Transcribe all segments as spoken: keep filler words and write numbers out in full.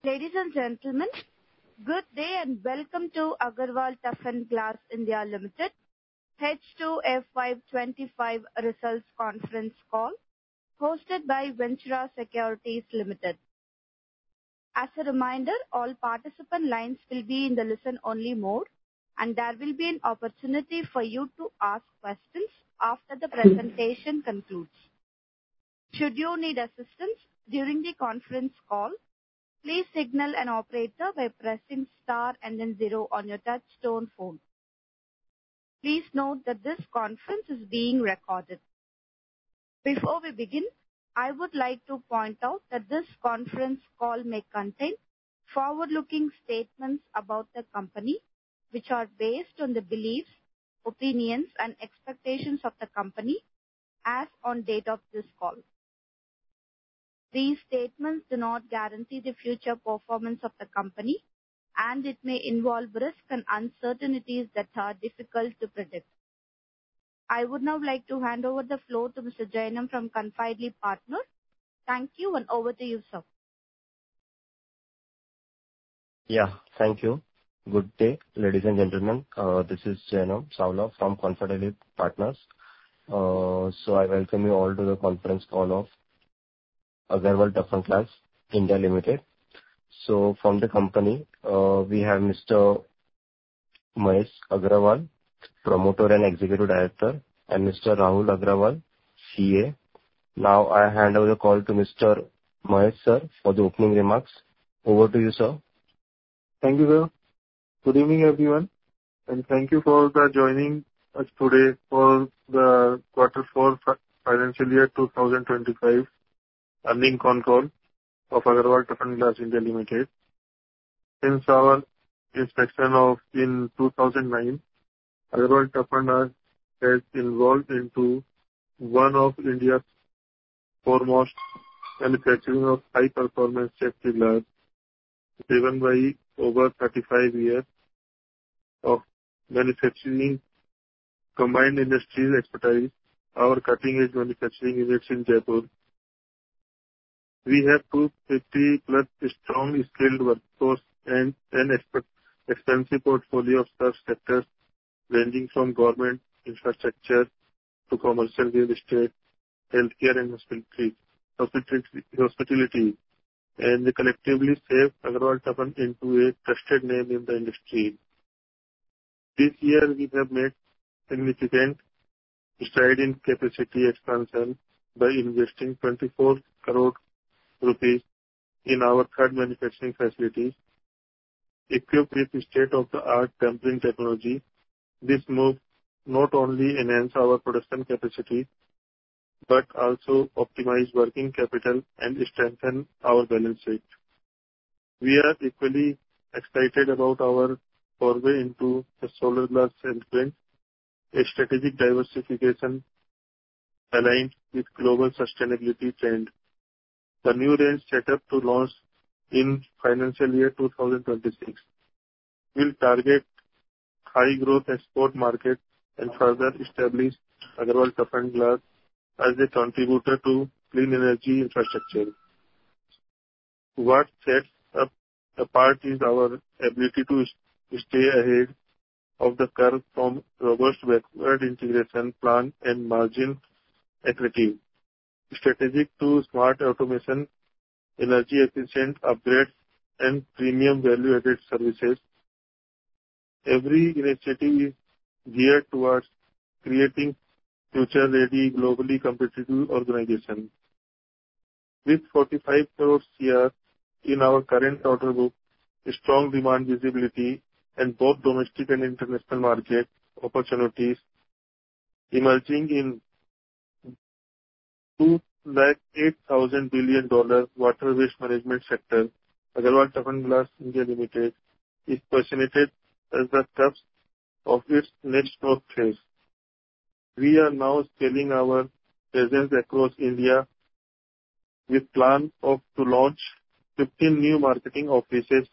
Ladies and gentlemen, good day and welcome to Agarwal Tough and Glass India Limited H two F Y twenty-five Results Conference Call hosted by Ventura Securities Limited. As a reminder, all participant lines will be in the listen-only mode and there will be an opportunity for you to ask questions after the presentation concludes. Should you need assistance during the conference call, please signal an operator by pressing star and then zero on your touch-tone phone. Please note that this conference is being recorded. Before we begin, I would like to point out that this conference call may contain forward-looking statements about the company, which are based on the beliefs, opinions, and expectations of the company as on date of this call. These statements do not guarantee the future performance of the company, and it may involve risks and uncertainties that are difficult to predict. I would now like to hand over the floor to Mister Jainam from Confidely Partners. Thank you, and over to you, sir. Yeah, thank you. Good day, ladies and gentlemen. Uh, this is Jainam Savla from Confidely Partners. Uh, so I welcome you all to the conference call of Agarwal Tough and Glass India Limited. So from the company, uh, we have Mister Mahesh Agrawal, Promoter and Executive Director, and Mister Rahul Agrawal, C A. Now I hand over the call to Mister Mahesh sir for the opening remarks. Over to you, sir. Thank you, sir. Good evening, everyone, and thank you for the joining us today for the quarter four financial year twenty twenty-five earning con call of Agarwal Tough and Glass India Limited. Since our inspection of in two thousand nine, Agarwal Tough and Glass has evolved into one of India's foremost manufacturing of high performance safety glass, driven by over thirty-five years of manufacturing combined industries expertise. Our cutting edge manufacturing units in Jaipur. We have two hundred fifty plus strong skilled workforce and an expert, extensive portfolio of such sectors ranging from government infrastructure to commercial real estate, healthcare and hospitality, hospitality and they collectively save Agarwal Tough into a trusted name in the industry. This year we have made significant stride in capacity expansion by investing twenty-four crore rupees in our third manufacturing facilities, equipped with state-of-the-art tempering technology. This move not only enhance our production capacity, but also optimize working capital and strengthen our balance sheet. We are equally excited about our foray into the solar glass segment, a strategic diversification aligned with global sustainability trend. The new range set up to launch in financial year twenty twenty-six will target high growth export market and further establish Agarwal Tough and Glass as a contributor to clean energy infrastructure. What sets up apart is our ability to stay ahead of the curve from robust backward integration plan and margin accretive, strategic to smart automation, energy efficient upgrades, and premium value-added services. Every initiative is geared towards creating future-ready, globally competitive organization. With forty-five crore C R in our current order book, strong demand visibility, and both domestic and international market opportunities emerging in two lakh eight thousand billion dollar water waste management sector, Agarwal Tough and Glass India Limited is positioned as the cusp of its next growth phase. We are now scaling our presence across India with plan of to launch fifteen new marketing offices,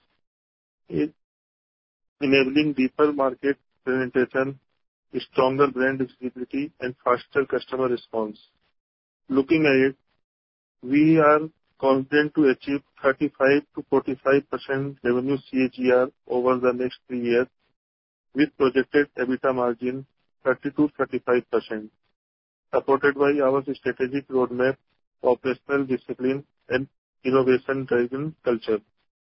enabling deeper market penetration, stronger brand visibility, and faster customer response. Looking ahead, we are confident to achieve thirty-five to forty-five percent revenue C A G R over the next three years, with projected EBITDA margin thirty to thirty-five percent, supported by our strategic roadmap, operational discipline, and innovation-driven culture.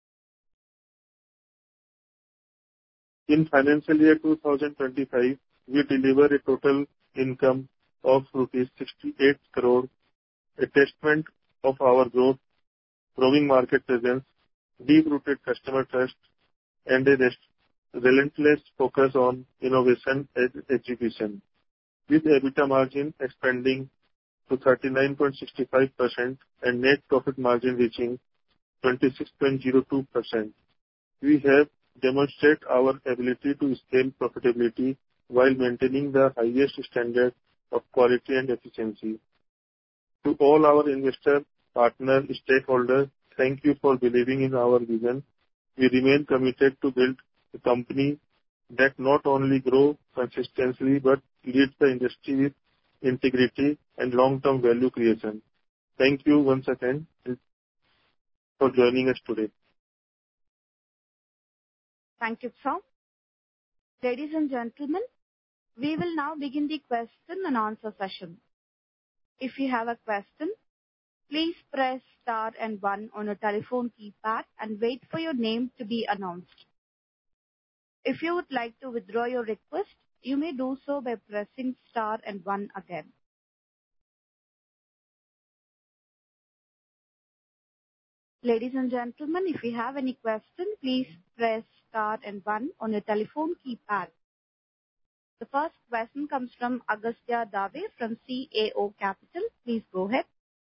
In financial year twenty twenty-five, we deliver a total income of rupees sixty-eight crore, a testament of our growth, growing market presence, deep-rooted customer trust, and a relentless focus on innovation and execution, with EBITDA margin expanding to thirty-nine point six five percent and net profit margin reaching twenty-six point zero two percent. We have demonstrated our ability to scale profitability while maintaining the highest standard of quality and efficiency. To all our investor, partner, stakeholders, thank you for believing in our vision. We remain committed to build a company that not only grows consistently but leads the industry with integrity and long-term value creation. Thank you once again for joining us today. Thank you, sir. Ladies and gentlemen, we will now begin the question and answer session. If you have a question, please press star and one on your telephone keypad and wait for your name to be announced. If you would like to withdraw your request, you may do so by pressing star and one again. Ladies and gentlemen, if you have any question, please press star and one on your telephone keypad. The first question comes from Agastya Dave from C A O Capital. Please go ahead.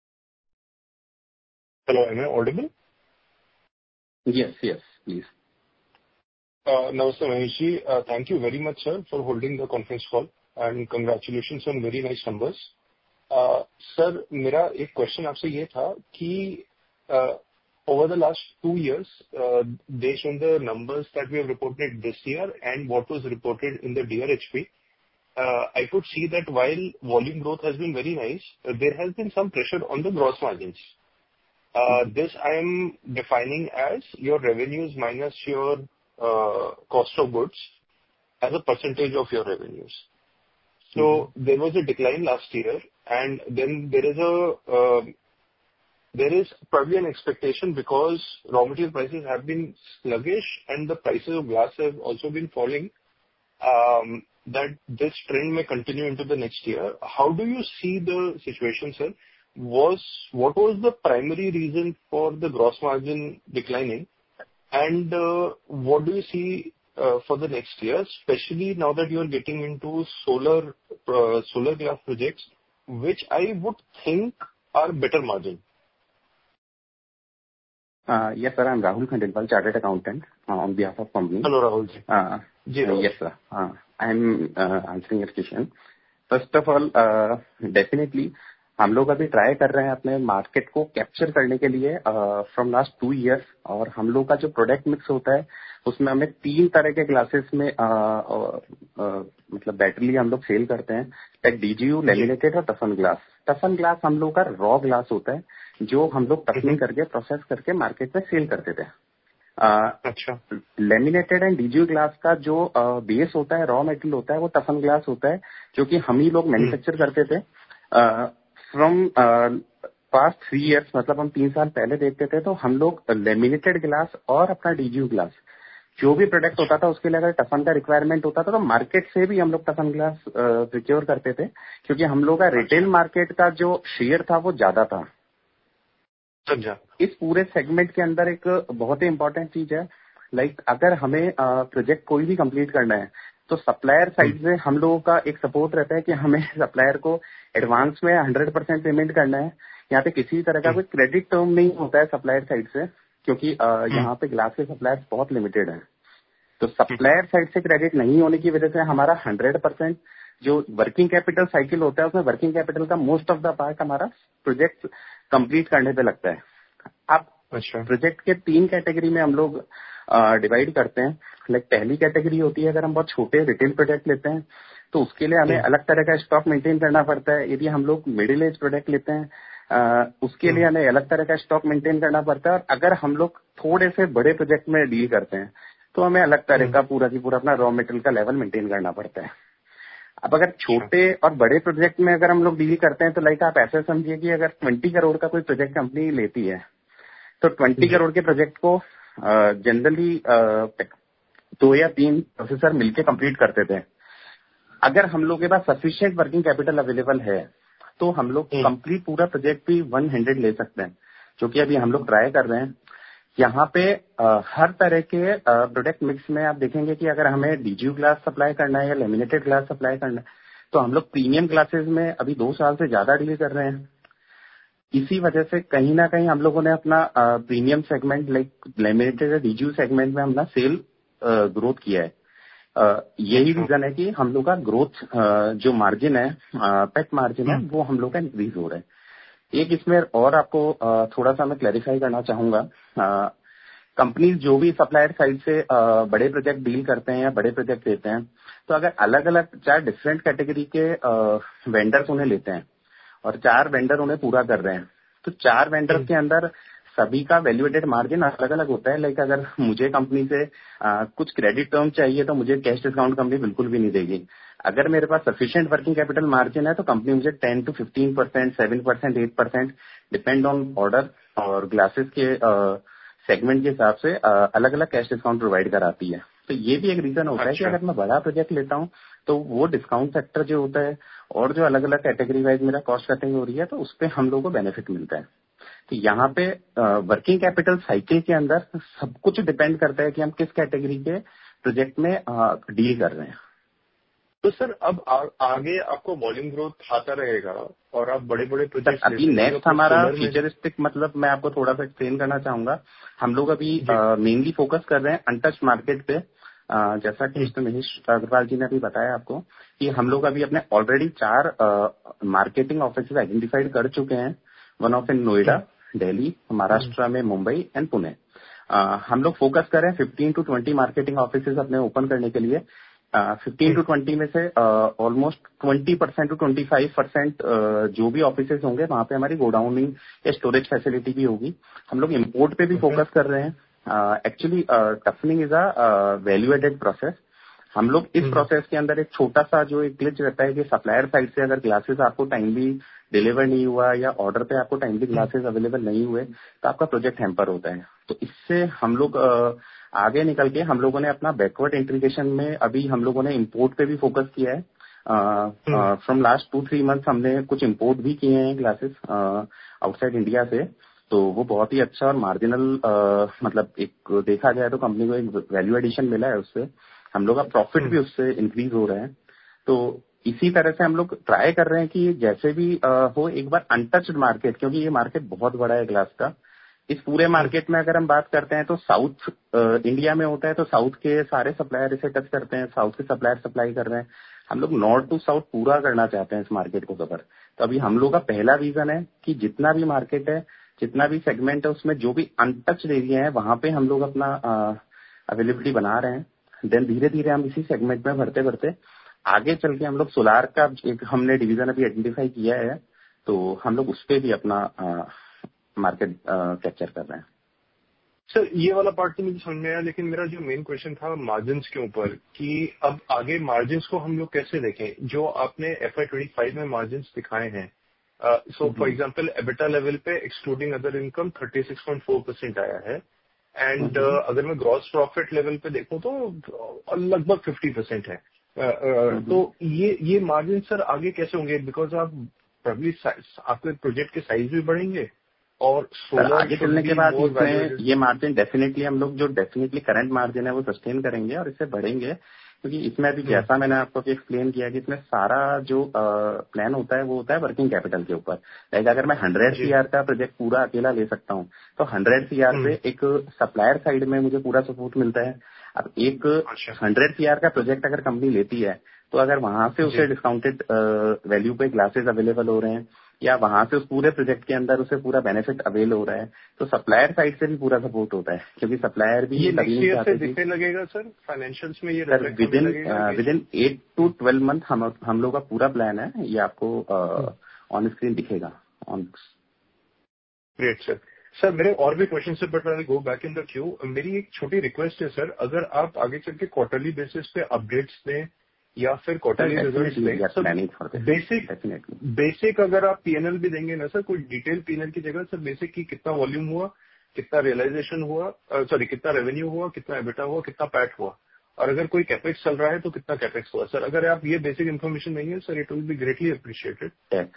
Hello, am I audible? Yes, yes, please. Uh, Namaste, Maheshji. Uh, thank you very much, sir, for holding the conference call, and congratulations on very nice numbers. Uh, sir, मेरा एक question आपसे ये था कि uh, over the last two years, uh, based on the numbers that we have reported this year and what was reported in the D R H P, uh, I could see that while volume growth has been very nice, uh, there has been some pressure on the gross margins. Uh, this I am defining as your revenues minus your uh, cost of goods as a percentage of your revenues. So mm-hmm. there was a decline last year, and then there is a uh, there is probably an expectation because raw material prices have been sluggish and the prices of glass have also been falling, um, that this trend may continue into the next year. How do you see the situation, sir? Was what was the primary reason for the gross margin declining, and uh, what do you see uh, for the next year, especially now that you are getting into solar uh, solar glass projects, which I would think are better margin? Uh, yes, sir. I'm Rahul Khandelwal, Chartered Accountant, uh, on behalf of company. Hello, Rahul. Uh, Ji, yes, sir. Uh, I'm uh, answering your question. First of all, uh, definitely. हम लोग अभी try कर रहे हैं अपने market को capture करने के लिए फ्रॉम लास्ट टू इयर्स, और हम लोग का जो प्रोडक्ट मिक्स होता है उसमें हमें तीन तरह के ग्लासेस में आ, आ, आ, मतलब बैटरी हम लोग सेल करते हैं, लाइक डीजीयू, लेमिनेटेड और टफन ग्लास. टफन ग्लास हम लोग का रॉ ग्लास होता है जो हम लोग टफनिंग करके प्रोसेस करके मार्केट में सेल करते थे. अच्छा. लेमिनेटेड एंड डीजीयू ग्लास का जो बेस होता है, रॉ मेटेरियल होता है, वो टफन ग्लास होता है जो कि हम ही लोग मैन्युफैक्चर करते थे. फ्रॉम पास्ट थ्री इयर्स, मतलब हम तीन साल पहले देखते थे, तो हम लोग लेमिनेटेड ग्लास और अपना डीजीयू ग्लास जो भी प्रोडक्ट होता था उसके लिए अगर टफन का रिक्वायरमेंट होता था तो मार्केट से भी हम लोग टफन ग्लास प्रिक्योर करते थे, क्योंकि हम लोग का रिटेल मार्केट का जो शेयर था वो ज्यादा था. इस पूरे सेगमेंट के अंदर एक बहुत ही इंपॉर्टेंट चीज है, लाइक अगर हमें प्रोजेक्ट कोई भी कंप्लीट करना है तो सप्लायर साइड से हम लोगों का एक सपोर्ट रहता है कि हमें सप्लायर को एडवांस में हंड्रेड परसेंट पेमेंट करना है. यहाँ पे किसी तरह का कोई क्रेडिट टर्म नहीं होता है सप्लायर साइड से, क्योंकि यहाँ पे ग्लास के सप्लायर्स बहुत लिमिटेड हैं. तो सप्लायर साइड से क्रेडिट नहीं होने की वजह से हमारा हंड्रेड परसेंट जो वर्किंग कैपिटल साइकिल होता है उसमें वर्किंग कैपिटल का मोस्ट ऑफ द पार्ट हमारा प्रोजेक्ट कंप्लीट करने पे लगता है. अब प्रोजेक्ट के तीन कैटेगरी में हम लोग डिवाइड करते हैं. लाइक पहली कैटेगरी होती है, अगर हम बहुत छोटे रिटेल प्रोडक्ट लेते हैं तो उसके लिए हमें अलग तरह का स्टॉक मेंटेन करना पड़ता है. यदि हम लोग मिडिल एज प्रोडक्ट लेते हैं आ, उसके लिए हमें अलग तरह का स्टॉक मेंटेन करना पड़ता है। और अगर हम लोग थोड़े से बड़े प्रोजेक्ट में डील करते हैं तो हमें अलग तरह का पूरा की पूरा अपना रॉ मटेरियल का लेवल मेंटेन करना पड़ता है। अब अगर छोटे और बड़े प्रोजेक्ट में अगर हम लोग डील करते हैं तो लाइक आप ऐसे समझिए कि अगर ट्वेंटी करोड़ का कोई प्रोजेक्ट कंपनी लेती है तो ट्वेंटी करोड़ के प्रोजेक्ट को जनरली दो या तीन प्रोफेसर मिलकर कंप्लीट करते थे। अगर हम लोग के पास सफिशिएंट वर्किंग कैपिटल अवेलेबल है तो हम लोग कंप्लीट पूरा प्रोजेक्ट भी वन हंड्रेड ले सकते हैं, जो कि अभी हम लोग ट्राई कर रहे हैं। यहाँ पे आ, हर तरह के प्रोडक्ट मिक्स में आप देखेंगे कि अगर हमें डीजीयू ग्लास सप्लाई करना है या लेमिनेटेड ग्लास सप्लाई करना है तो हम लोग प्रीमियम ग्लासेस में अभी दो साल से ज्यादा डील कर रहे हैं। इसी वजह से कहीं ना कहीं हम लोगों ने अपना प्रीमियम सेगमेंट लाइक लेमिनेटेड या डीजीयू सेगमेंट में अपना सेल ग्रोथ किया है। Uh, यही रीजन है कि हम लोग का ग्रोथ uh, जो मार्जिन है पेट मार्जिन है वो हम लोग का इंक्रीज हो रहा है। एक इसमें और आपको uh, थोड़ा सा मैं क्लैरिफाई करना चाहूंगा। कंपनीज uh, जो भी सप्लायर साइड से uh, बड़े प्रोजेक्ट डील करते हैं या बड़े प्रोजेक्ट लेते हैं तो अगर अलग अलग चार डिफरेंट कैटेगरी के वेंडर्स uh, उन्हें लेते हैं और चार वेंडर उन्हें पूरा कर रहे हैं तो चार वेंडर के अंदर सभी का वैल्यूएटेड मार्जिन अलग अलग होता है। लाइक अगर मुझे कंपनी से आ, कुछ क्रेडिट टर्म चाहिए तो मुझे कैश डिस्काउंट कंपनी बिल्कुल भी नहीं देगी। अगर मेरे पास सफिशिएंट वर्किंग कैपिटल मार्जिन है तो कंपनी मुझे ten to fifteen percent seven percent eight percent depend on order और ग्लासेस के सेगमेंट के हिसाब से अलग अलग कैश डिस्काउंट प्रोवाइड कराती है। तो ये भी एक रीजन होता है कि अगर मैं बड़ा प्रोजेक्ट लेता हूँ तो वो डिस्काउंट फैक्टर जो होता है और जो अलग अलग कैटेगरी वाइज मेरा कॉस्ट कटिंग हो रही है तो उस पर हम लोगों को बेनिफिट मिलता है। तो यहाँ पे वर्किंग कैपिटल साइकिल के अंदर सब कुछ डिपेंड करता है कि हम किस कैटेगरी के प्रोजेक्ट में डील कर रहे हैं। तो सर अब आ, आगे आपको वॉल्यूम ग्रोथ आता रहेगा और आप बड़े बड़े प्रोजेक्ट अभी नेक्स्ट हमारा फ्यूचरिस्टिक मतलब मैं आपको थोड़ा सा एक्सप्लेन करना चाहूंगा। हम लोग अभी मेनली फोकस कर रहे हैं अनटच मार्केट पे। Uh, जैसा कि मिस्टर महेश अग्रवाल जी ने अभी बताया आपको कि हम लोग अभी अपने ऑलरेडी चार मार्केटिंग ऑफिस आइडेंटिफाइड कर चुके हैं। One of in Noida, Delhi, Maharashtra में मुंबई एंड पुणे। uh, हम लोग फोकस कर रहे हैं fifteen to twenty marketing office अपने ओपन करने के लिए। फिफ्टीन टू ट्वेंटी में से almost twenty percent to twenty five percent जो भी ऑफिसेज होंगे वहां पे हमारी गोडाउनिंग या स्टोरेज फैसिलिटी भी होगी। हम लोग इम्पोर्ट पे भी फोकस कर रहे हैं। Actually toughening is a value added process. हम लोग इस प्रोसेस के अंदर एक छोटा सा जो एक ग्लिच रहता है कि सप्लायर साइड से अगर ग्लासेस आपको टाइमली डिलीवर नहीं हुआ या ऑर्डर पे आपको टाइमली ग्लासेस अवेलेबल नहीं हुए तो आपका प्रोजेक्ट हैम्पर होता है। तो इससे हम लोग आगे निकल के हम लोगों ने अपना बैकवर्ड इंटीग्रेशन में अभी हम लोगों ने इम्पोर्ट पे भी फोकस किया है। From last two three month हमने कुछ इम्पोर्ट भी किए हैं ग्लासेस आउटसाइड इंडिया से। तो वो बहुत ही अच्छा और मार्जिनल मतलब एक देखा जाए तो कंपनी को एक वैल्यू एडिशन मिला है उससे। हम लोग का प्रॉफिट भी उससे इंक्रीज हो रहा है। तो इसी तरह से हम लोग ट्राई कर रहे हैं कि जैसे भी आ, हो एक बार अनटच्ड मार्केट, क्योंकि ये मार्केट बहुत बड़ा है ग्लास का। इस पूरे मार्केट में अगर हम बात करते हैं तो साउथ इंडिया में होता है तो साउथ के सारे सप्लायर इसे टच करते हैं, साउथ के सप्लायर सप्लाई कर रहे हैं। हम लोग नॉर्थ टू साउथ पूरा करना चाहते हैं इस मार्केट को कवर। तो अभी हम लोग का पहला विजन है कि जितना भी मार्केट है, जितना भी सेगमेंट है, उसमें जो भी अनटच्ड एरिया है वहां पे हम लोग अपना अवेलेबिलिटी बना रहे हैं। देन धीरे धीरे हम इसी सेगमेंट में भरते भरते आगे चल के हम लोग सोलार का एक हमने डिवीजन अभी आइडेंटिफाई किया है तो हम लोग उस पर भी अपना मार्केट कैप्चर कर रहे हैं। सर ये वाला पार्ट तो मुझे समझ में आया, लेकिन मेरा जो मेन क्वेश्चन था मार्जिन्स के ऊपर कि अब आगे मार्जिन्स को हम लोग कैसे देखें। जो आपने एफ आई ट्वेंटी फाइव में मार्जिन्स दिखाए हैं, so for example EBITDA level पे excluding other income thirty six point four percent आया है एंड uh, अगर मैं ग्रॉस प्रॉफिट लेवल पे देखूं तो लगभग फिफ्टी परसेंट है। uh, uh, तो ये ये मार्जिन सर आगे कैसे होंगे? बिकॉज आप प्रॉब्ली आपके प्रोजेक्ट के साइज भी बढ़ेंगे और सोलर आगे चलने के बाद इसमें ये मार्जिन डेफिनेटली हम लोग जो डेफिनेटली करंट मार्जिन है वो सस्टेन करेंगे और इससे बढ़ेंगे, क्योंकि इसमें अभी जैसा मैंने आपको एक्सप्लेन किया कि इसमें सारा जो प्लान होता है वो होता है वर्किंग कैपिटल के ऊपर। लाइक अगर मैं हंड्रेड सीआर का प्रोजेक्ट पूरा अकेला ले सकता हूँ तो हंड्रेड सीआर पे एक सप्लायर साइड में मुझे पूरा सपोर्ट मिलता है। अब एक हंड्रेड सीआर का प्रोजेक्ट अगर कंपनी लेती है तो अगर वहां से उसे डिस्काउंटेड वैल्यू पे ग्लासेस अवेलेबल हो रहे हैं या वहां से उस पूरे प्रोजेक्ट के अंदर उसे पूरा बेनिफिट अवेल हो रहा है तो सप्लायर साइड से भी पूरा सपोर्ट होता है, क्योंकि सप्लायर भी ये नेक्स्ट ईयर से दिखने लगेगा सर फाइनेंशियल्स में। ये sir within within eight to twelve month हम हम लोग का पूरा प्लान है, ये आपको ऑन स्क्रीन दिखेगा। On great sir. सर मेरे और भी क्वेश्चन है but I go back in the queue. मेरी एक छोटी रिक्वेस्ट है सर, अगर आप आगे चल के क्वार्टरली बेसिस पे अपडेट्स दें या फिर क्वार्टरली रिजल्ट्स दें सर, बेसिक बेसिक अगर आप पीएनएल भी देंगे ना सर, कोई डिटेल पीएनएल की जगह सर बेसिक की कितना वॉल्यूम हुआ, कितना रियलाइजेशन हुआ, सॉरी कितना रेवेन्यू हुआ, कितना एबिटा हुआ, कितना पैट हुआ, और अगर कोई कैपेक्स चल रहा है तो कितना कैपेक्स हुआ सर. अगर आप ये बेसिक इन्फॉर्मेशन देंगे sir, it will be greatly appreciated.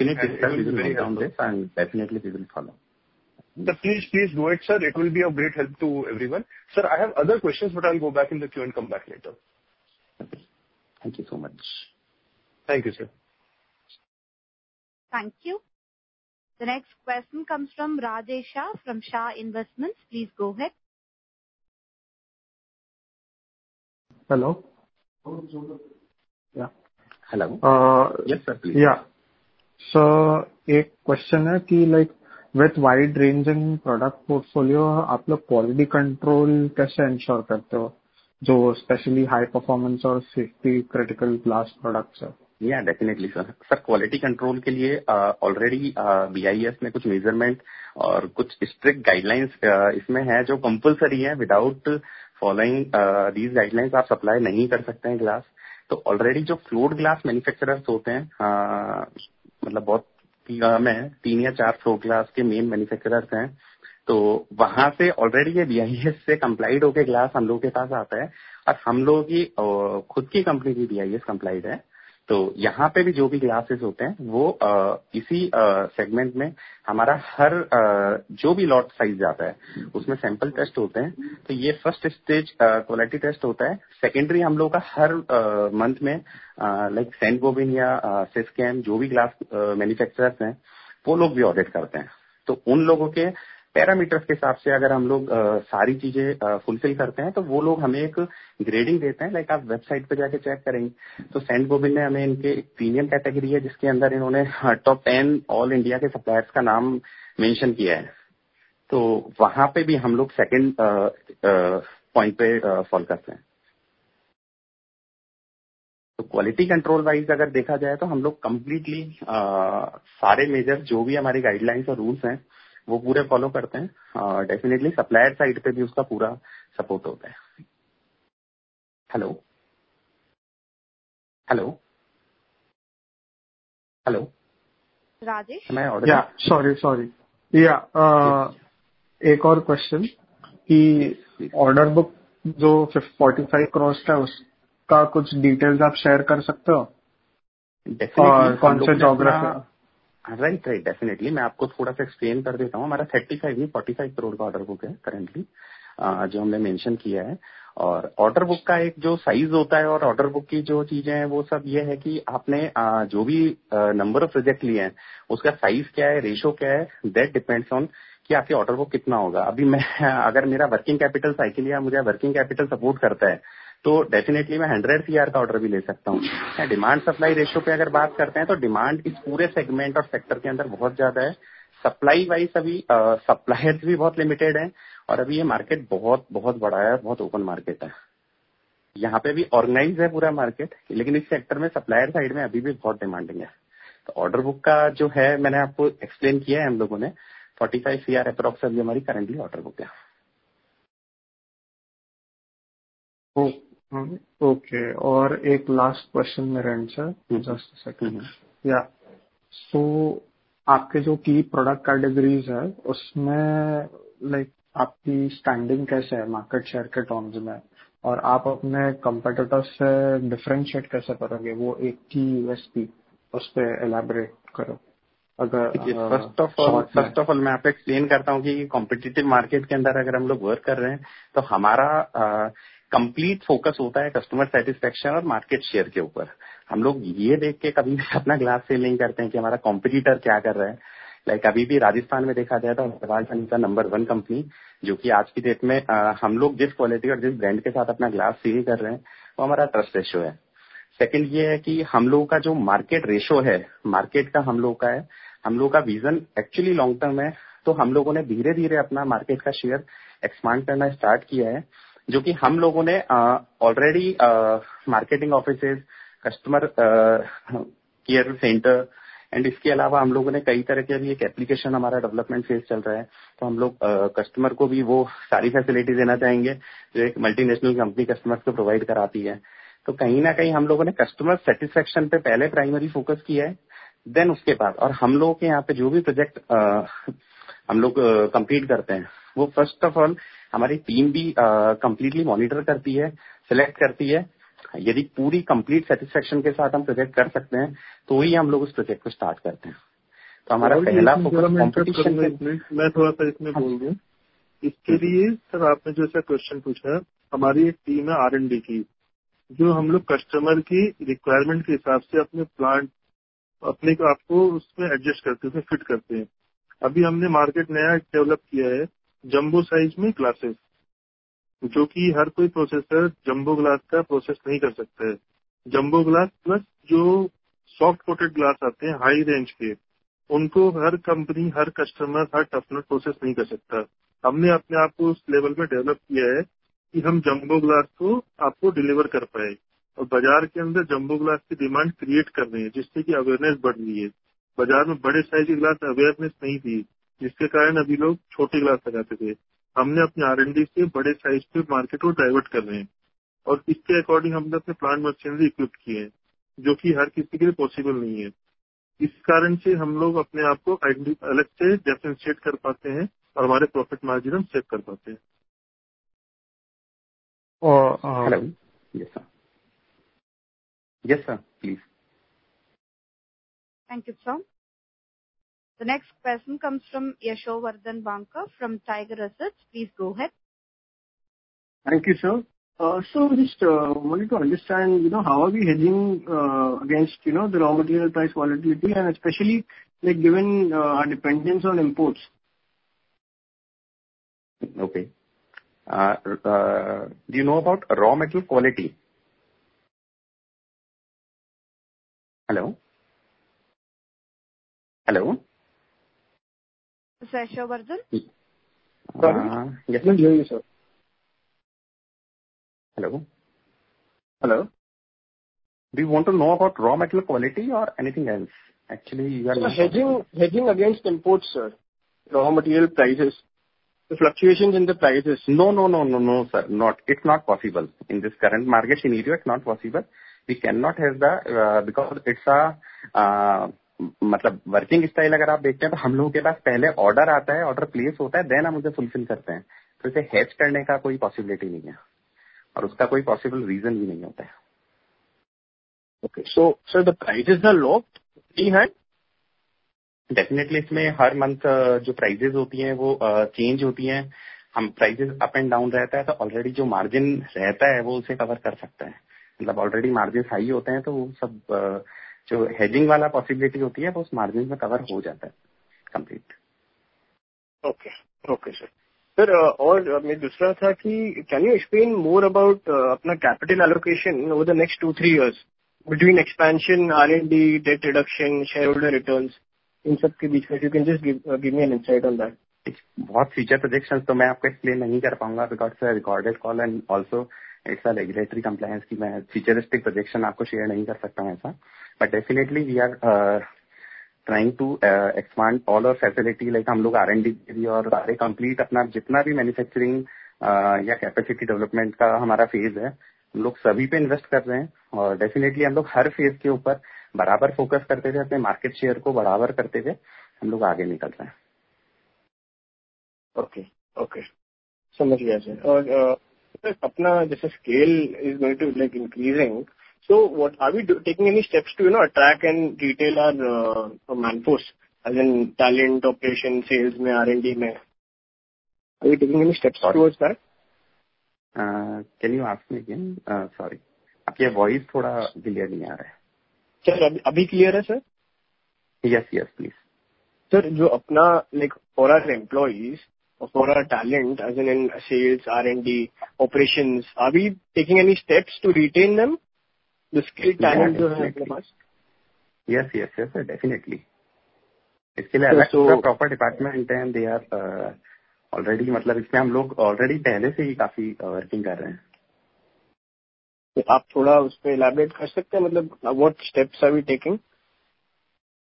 Please, please do it, sir. It will be of great help to everyone. Sir, I have other questions, but I'll go back in the queue and come back later. Okay. Thank you so much. Thank you, sir. Thank you. The next question comes from Rajesh Shah from Shah Investments. Please go ahead. Hello. Yeah. Hello. Uh, yes, sir. Please. Yeah. So, एक question है कि like with wide ranging product portfolio आप लोग quality control कैसे ensure करते हो, जो specially high performance और सेफ्टी क्रिटिकल ग्लास प्रोडक्ट्स है? या definitely sir. Sir quality control के लिए ऑलरेडी बीआईएस में कुछ मेजरमेंट और कुछ स्ट्रिक्ट गाइडलाइंस इसमें है जो कंपलसरी है. विदाउट फॉलोइंग दीज गाइडलाइंस आप सप्लाई नहीं कर सकते हैं ग्लास. तो ऑलरेडी जो फ्लोट ग्लास मैन्युफैक्चरर्स होते हैं, uh, मतलब बहुत में तीन या चार फ्लोट ग्लास के मेन मैन्युफैक्चरर्स हैं, तो वहां से ऑलरेडी ये बीआईएस से कंप्लाइड होके ग्लास हम लोग के पास आता है और हम लोगों की खुद की कंपनी भी बीआईएस कंप्लाइड है. तो यहाँ पे भी जो भी ग्लासेस होते हैं वो आ, इसी सेगमेंट में हमारा हर आ, जो भी लॉट साइज जाता है उसमें सैंपल टेस्ट होते हैं. तो ये फर्स्ट स्टेज क्वालिटी टेस्ट होता है. सेकेंडरी हम लोग का हर मंथ में लाइक सेंट गोबिन या सिस्कैम जो भी ग्लास मैन्युफैक्चरर्स हैं वो लोग भी ऑडिट करते हैं. तो उन लोगों के पैरामीटर्स के हिसाब से अगर हम लोग आ, सारी चीजें फुलफिल करते हैं तो वो लोग हमें एक ग्रेडिंग देते हैं. लाइक आप वेबसाइट पे जाके चेक करेंगे तो सेंट गोबिन ने हमें इनके एक प्रीमियम कैटेगरी है जिसके अंदर इन्होंने टॉप टेन ऑल इंडिया के सप्लायर्स का नाम मेंशन किया है. तो वहां पे भी हम लोग सेकेंड पॉइंट पे फॉलो करते हैं. तो क्वालिटी कंट्रोल वाइज अगर देखा जाए तो हम लोग कम्प्लीटली सारे मेजर जो भी हमारी गाइडलाइंस और रूल्स हैं वो पूरे फॉलो करते हैं. डेफिनेटली सप्लायर साइड पे भी उसका पूरा सपोर्ट होता है. Hello hello hello Rajesh. मैं ऑर्डर. या सॉरी सॉरी या एक और क्वेश्चन कि ऑर्डर बुक जो पैंतालीस करोड़ का है उसका कुछ डिटेल्स आप शेयर कर सकते हो? डेफिनेटली. कौन से ज्योग्राफी? राइट राइट डेफिनेटली मैं आपको थोड़ा सा एक्सप्लेन कर देता हूँ. हमारा पैंतीस नहीं पैंतालीस करोड़ का ऑर्डर बुक है करेंटली जो हमने मेंशन किया है. और ऑर्डर बुक का एक जो साइज होता है और ऑर्डर बुक की जो चीजें हैं वो सब ये है कि आपने जो भी नंबर ऑफ प्रोजेक्ट लिए हैं उसका साइज क्या है, रेशो क्या है, दैट डिपेंड्स ऑन कि आपकी ऑर्डर बुक कितना होगा. अभी मैं अगर मेरा वर्किंग कैपिटल साइकिल या मुझे वर्किंग कैपिटल सपोर्ट करता है तो डेफिनेटली मैं हंड्रेड सीआर का ऑर्डर भी ले सकता हूँ. डिमांड सप्लाई रेशियो पे अगर बात करते हैं तो डिमांड इस पूरे सेगमेंट और सेक्टर के अंदर बहुत ज्यादा है. सप्लाई वाइज अभी सप्लायर्स भी बहुत लिमिटेड है और अभी ये मार्केट बहुत बहुत बड़ा है, बहुत ओपन मार्केट है. यहाँ पे भी ऑर्गेनाइज है पूरा मार्केट, लेकिन इस सेक्टर में सप्लायर साइड में अभी भी बहुत डिमांडिंग है. तो ऑर्डर बुक का जो है मैंने आपको एक्सप्लेन किया है हम लोगों ने. फोर्टी फाइव सीआर अप्रोक्स अभी हमारी करंटली ऑर्डर बुक है. ओके. और एक लास्ट क्वेश्चन मेरे एंड से, जस्ट सेकंड. या सो आपके जो की प्रोडक्ट कैटेगरीज है उसमें लाइक आपकी स्टैंडिंग कैसे है मार्केट शेयर के टर्म्स में, और आप अपने कंपेटिटर्स से डिफरेंशिएट कैसे करोगे, वो एक की यूएसपी उस पर एलैबोरेट करो. अगर first of all first of all मैं आपको एक्सप्लेन करता हूँ कि कॉम्पिटिटिव मार्केट के अंदर अगर हम लोग वर्क कर रहे हैं तो हमारा कंप्लीट फोकस होता है कस्टमर सेटिस्फेक्शन और मार्केट शेयर के ऊपर. हम लोग ये देख के कभी भी अपना ग्लास सेल नहीं करते हैं कि हमारा कॉम्पिटिटर क्या कर रहा है. लाइक like अभी भी राजस्थान में देखा जाए तो अग्रवाल का नंबर वन कंपनी जो कि आज की डेट में आ, हम लोग जिस क्वालिटी और जिस ब्रांड के साथ अपना ग्लास सेल कर रहे हैं वो हमारा ट्रस्ट रेशियो है. सेकंड ये है कि हम लोगों का जो मार्केट रेशो है, मार्केट का हम लोग का है, हम लोग का विजन एक्चुअली लॉन्ग टर्म है. तो हम लोगों ने धीरे धीरे अपना मार्केट का शेयर एक्सपांड करना स्टार्ट किया है, जो कि हम लोगों ने already marketing offices, customer care centre and इसके अलावा हम लोगों ने कई तरह के अभी एक एप्लीकेशन हमारा डेवलपमेंट फेज चल रहा है, तो हम लोग कस्टमर को भी वो सारी फैसिलिटी देना चाहेंगे जो एक मल्टीनेशनल कंपनी कस्टमर्स को प्रोवाइड कराती है। तो कहीं ना कहीं हम लोगों ने कस्टमर सेटिस्फेक्शन पे पहले प्राइमरी फोकस किया है, देन उसके बाद। और हम लोगों के यहाँ पे जो भी प्रोजेक्ट हम लोग कंप्लीट करते हैं वो फर्स्ट ऑफ ऑल हमारी टीम भी कंप्लीटली मॉनिटर करती है, सिलेक्ट करती है। यदि पूरी कंप्लीट सेटिस्फेक्शन के साथ हम प्रोजेक्ट कर सकते हैं तो ही हम लोग उस प्रोजेक्ट को स्टार्ट करते हैं। तो हमारा पहला फोकस कॉम्पिटिशन पे। मैं थोड़ा सा इसमें बोल दूं, इसके लिए सर आपने जो ऐसा क्वेश्चन पूछा, हमारी एक टीम है आर एंड डी की, जो हम लोग कस्टमर की रिक्वायरमेंट के हिसाब से अपने प्लांट अपने को आपको उसमें एडजस्ट करते हैं, उसमें फिट करते हैं। अभी हमने मार्केट नया डेवलप किया है जंबो साइज में ग्लासेस, जो कि हर कोई प्रोसेसर जंबो ग्लास का प्रोसेस नहीं कर सकता है। जंबो ग्लास प्लस जो सॉफ्ट कोटेड ग्लास आते हैं हाई रेंज के, उनको हर कंपनी हर कस्टमर हर टफनेस प्रोसेस नहीं कर सकता। हमने अपने आप को उस लेवल में डेवलप किया है कि हम जंबो ग्लास को आपको डिलीवर कर पाए, और बाजार के अंदर जंबो ग्लास की डिमांड क्रिएट कर रहे हैं, जिससे कि अवेयरनेस बढ़ रही है। बाजार में बड़े साइज की ग्लास अवेयरनेस नहीं थी, जिसके कारण अभी लोग छोटे ग्लास लगाते थे। हमने अपने आर एंड डी से बड़े साइज पे मार्केट को डाइवर्ट कर रहे हैं, और इसके अकॉर्डिंग हमने अपने प्लांट मशीनरी इक्विप किए हैं, जो कि हर किसी के लिए पॉसिबल नहीं है। इस कारण से हम लोग अपने आप को अलग से डिफरेंशिएट कर पाते हैं और हमारे प्रॉफिट मार्जिन हम सेव कर पाते हैं। Hello, yes sir, yes sir, please. Thank you, sir. The next question comes from Yashovardhan Banka from Tiger Assets. Please go ahead. Thank you, sir. Uh, so just uh, wanted to understand, you know, how are we hedging uh, against, you know, the raw material price volatility, and especially like given uh, our dependence on imports? Okay. Uh, uh, do you know about raw material quality? Hello? Hello? Sir Yashovardhan? Sorry? Uh, yes, I hear you, sir. Hello? Hello? Do you want to know about raw material quality or anything else? Actually, you are So not hedging, hedging against imports, sir. Raw material prices. The fluctuations in the prices. No, no, no, no, no, sir. Not. It's not possible. In this current market scenario, it's not possible. We cannot have the, uh, because it's a, uh, मतलब working style अगर आप देखते हैं तो हम लोगों के पास पहले ऑर्डर आता है, ऑर्डर प्लेस होता है, देन हम उसे फुलफिल करते हैं। तो इसे हेज करने का कोई पॉसिबिलिटी नहीं है और उसका कोई पॉसिबल रीजन भी नहीं होता है। Okay. So, sir, the prices are locked in hand? Definitely इसमें हर मंथ जो प्राइजेस होती हैं वो चेंज होती हैं। हम प्राइजेस अप एंड डाउन रहता है तो ऑलरेडी जो मार्जिन रहता है वो उसे कवर कर सकता है। मतलब ऑलरेडी मार्जिन हाई होते हैं तो वो सब uh, जो हेजिंग वाला पॉसिबिलिटी होती है वो उस मार्जिन में कवर हो जाता है complete. Okay okay sir. Sir और मेरा दूसरा था कि can you explain more about अपना capital allocation over the next two three years between expansion, R and D, debt reduction, share holder returns, इन सब के बीच में you can just give me an insight on that. बहुत future projections तो मैं आपको एक्सप्लेन नहीं कर पाऊंगा because it's a recorded call and also it's a regulatory compliance की मैं फ्यूचरिस्टिक प्रोजेक्शन आपको शेयर नहीं कर सकता हूँ ऐसा। But definitely we are trying to expand all और फैसिलिटी लाइक हम लोग आर एंड डी भी और सारे कंप्लीट अपना जितना भी मैन्युफैक्चरिंग uh, या कैपेसिटी डेवलपमेंट का हमारा फेज है हम लोग सभी पे इन्वेस्ट कर रहे हैं और डेफिनेटली हम लोग हर फेज के ऊपर बराबर फोकस करते हुए अपने मार्केट शेयर को बराबर करते हुए हम लोग आगे निकल रहे हैं। ओके ओके समझ गया सर। और uh, अपना जैसे scale is going to like increasing, so what are we do, taking any steps to you know attract and retain our uh, manforce as in talent, operation, sales में, R and D में? Are we taking any steps sorry. towards that? Uh, can you ask me again? Uh, sorry, आपकी voice थोड़ा clear नहीं आ रहा है। Sir अभी अभी क्लियर है sir? Yes yes please. Sir जो अपना like for our employees or for our talent as in in sales, R and D, operations, are we taking any steps to retain them? The skill talent जो है अपने पास? Yes yes yes sir, definitely. इसके लिए अलग पूरा proper department है, they are already मतलब इसमें हम लोग ऑलरेडी पहले से ही काफी वर्किंग कर रहे हैं। तो आप थोड़ा उस पर इलैबोरेट कर सकते हैं, मतलब what steps are we taking?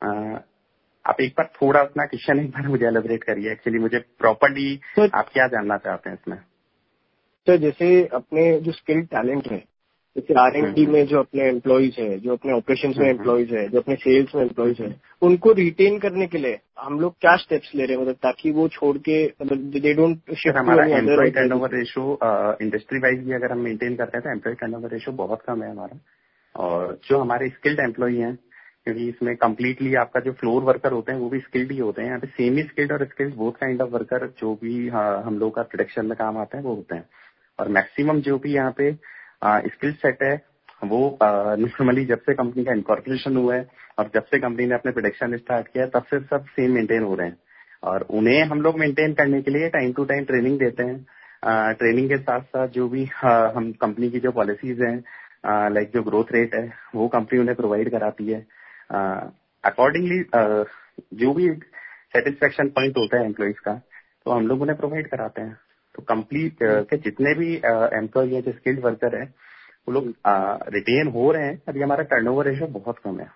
आप एक बार थोड़ा अपना क्वेश्चन एक बार मुझे एलेबरेट करिए, एक्चुअली मुझे प्रॉपर्ली तो आप क्या जानना चाहते हैं इसमें। तो जैसे अपने जो स्किल्ड टैलेंट है, जैसे आर एंड डी में जो अपने एम्प्लॉइज है, जो अपने ऑपरेशंस में एम्प्लॉइज है, जो अपने सेल्स में एम्प्लॉइज है, उनको रिटेन करने के लिए हम लोग क्या स्टेप्स ले रहे हैं, मतलब ताकि वो छोड़ के मतलब they don't shift to any other. Employee turnover ratio industry wise भी अगर हम मेंटेन करते हैं तो एम्प्लॉय टर्नओवर रेशियो बहुत कम है हमारा। और जो हमारे स्किल्ड एम्प्लॉय हैं, क्योंकि इसमें कंप्लीटली आपका जो फ्लोर वर्कर होते हैं वो भी स्किल्ड ही होते हैं, यहाँ पे सेमी स्किल्ड और skilled both kind of worker जो भी हाँ, हम लोग का प्रोडक्शन में काम आते हैं वो होते हैं। और मैक्सिमम जो भी यहाँ पे स्किल सेट है वो नॉर्मली जब से कंपनी का इनकॉर्पोरेशन हुआ है और जब से कंपनी ने अपने प्रोडक्शन स्टार्ट किया तब से सब सेम मेंटेन हो रहे हैं। और उन्हें हम लोग मेंटेन करने के लिए टाइम टू टाइम ट्रेनिंग देते हैं। ट्रेनिंग के साथ साथ जो भी uh, हम कंपनी की जो पॉलिसीज हैं, लाइक uh, जो ग्रोथ रेट है वो कंपनी उन्हें प्रोवाइड कराती है। अकॉर्डिंगली uh, uh, जो भी सेटिस्फेक्शन पॉइंट होता है एम्प्लॉइज का तो हम लोग उन्हें प्रोवाइड कराते हैं। तो कंप्लीट uh, के जितने भी एम्प्लॉय uh, जो स्किल्ड वर्कर है वो लोग रिटेन हो रहे हैं। अभी हमारा टर्नओवर रेशियो बहुत कम है।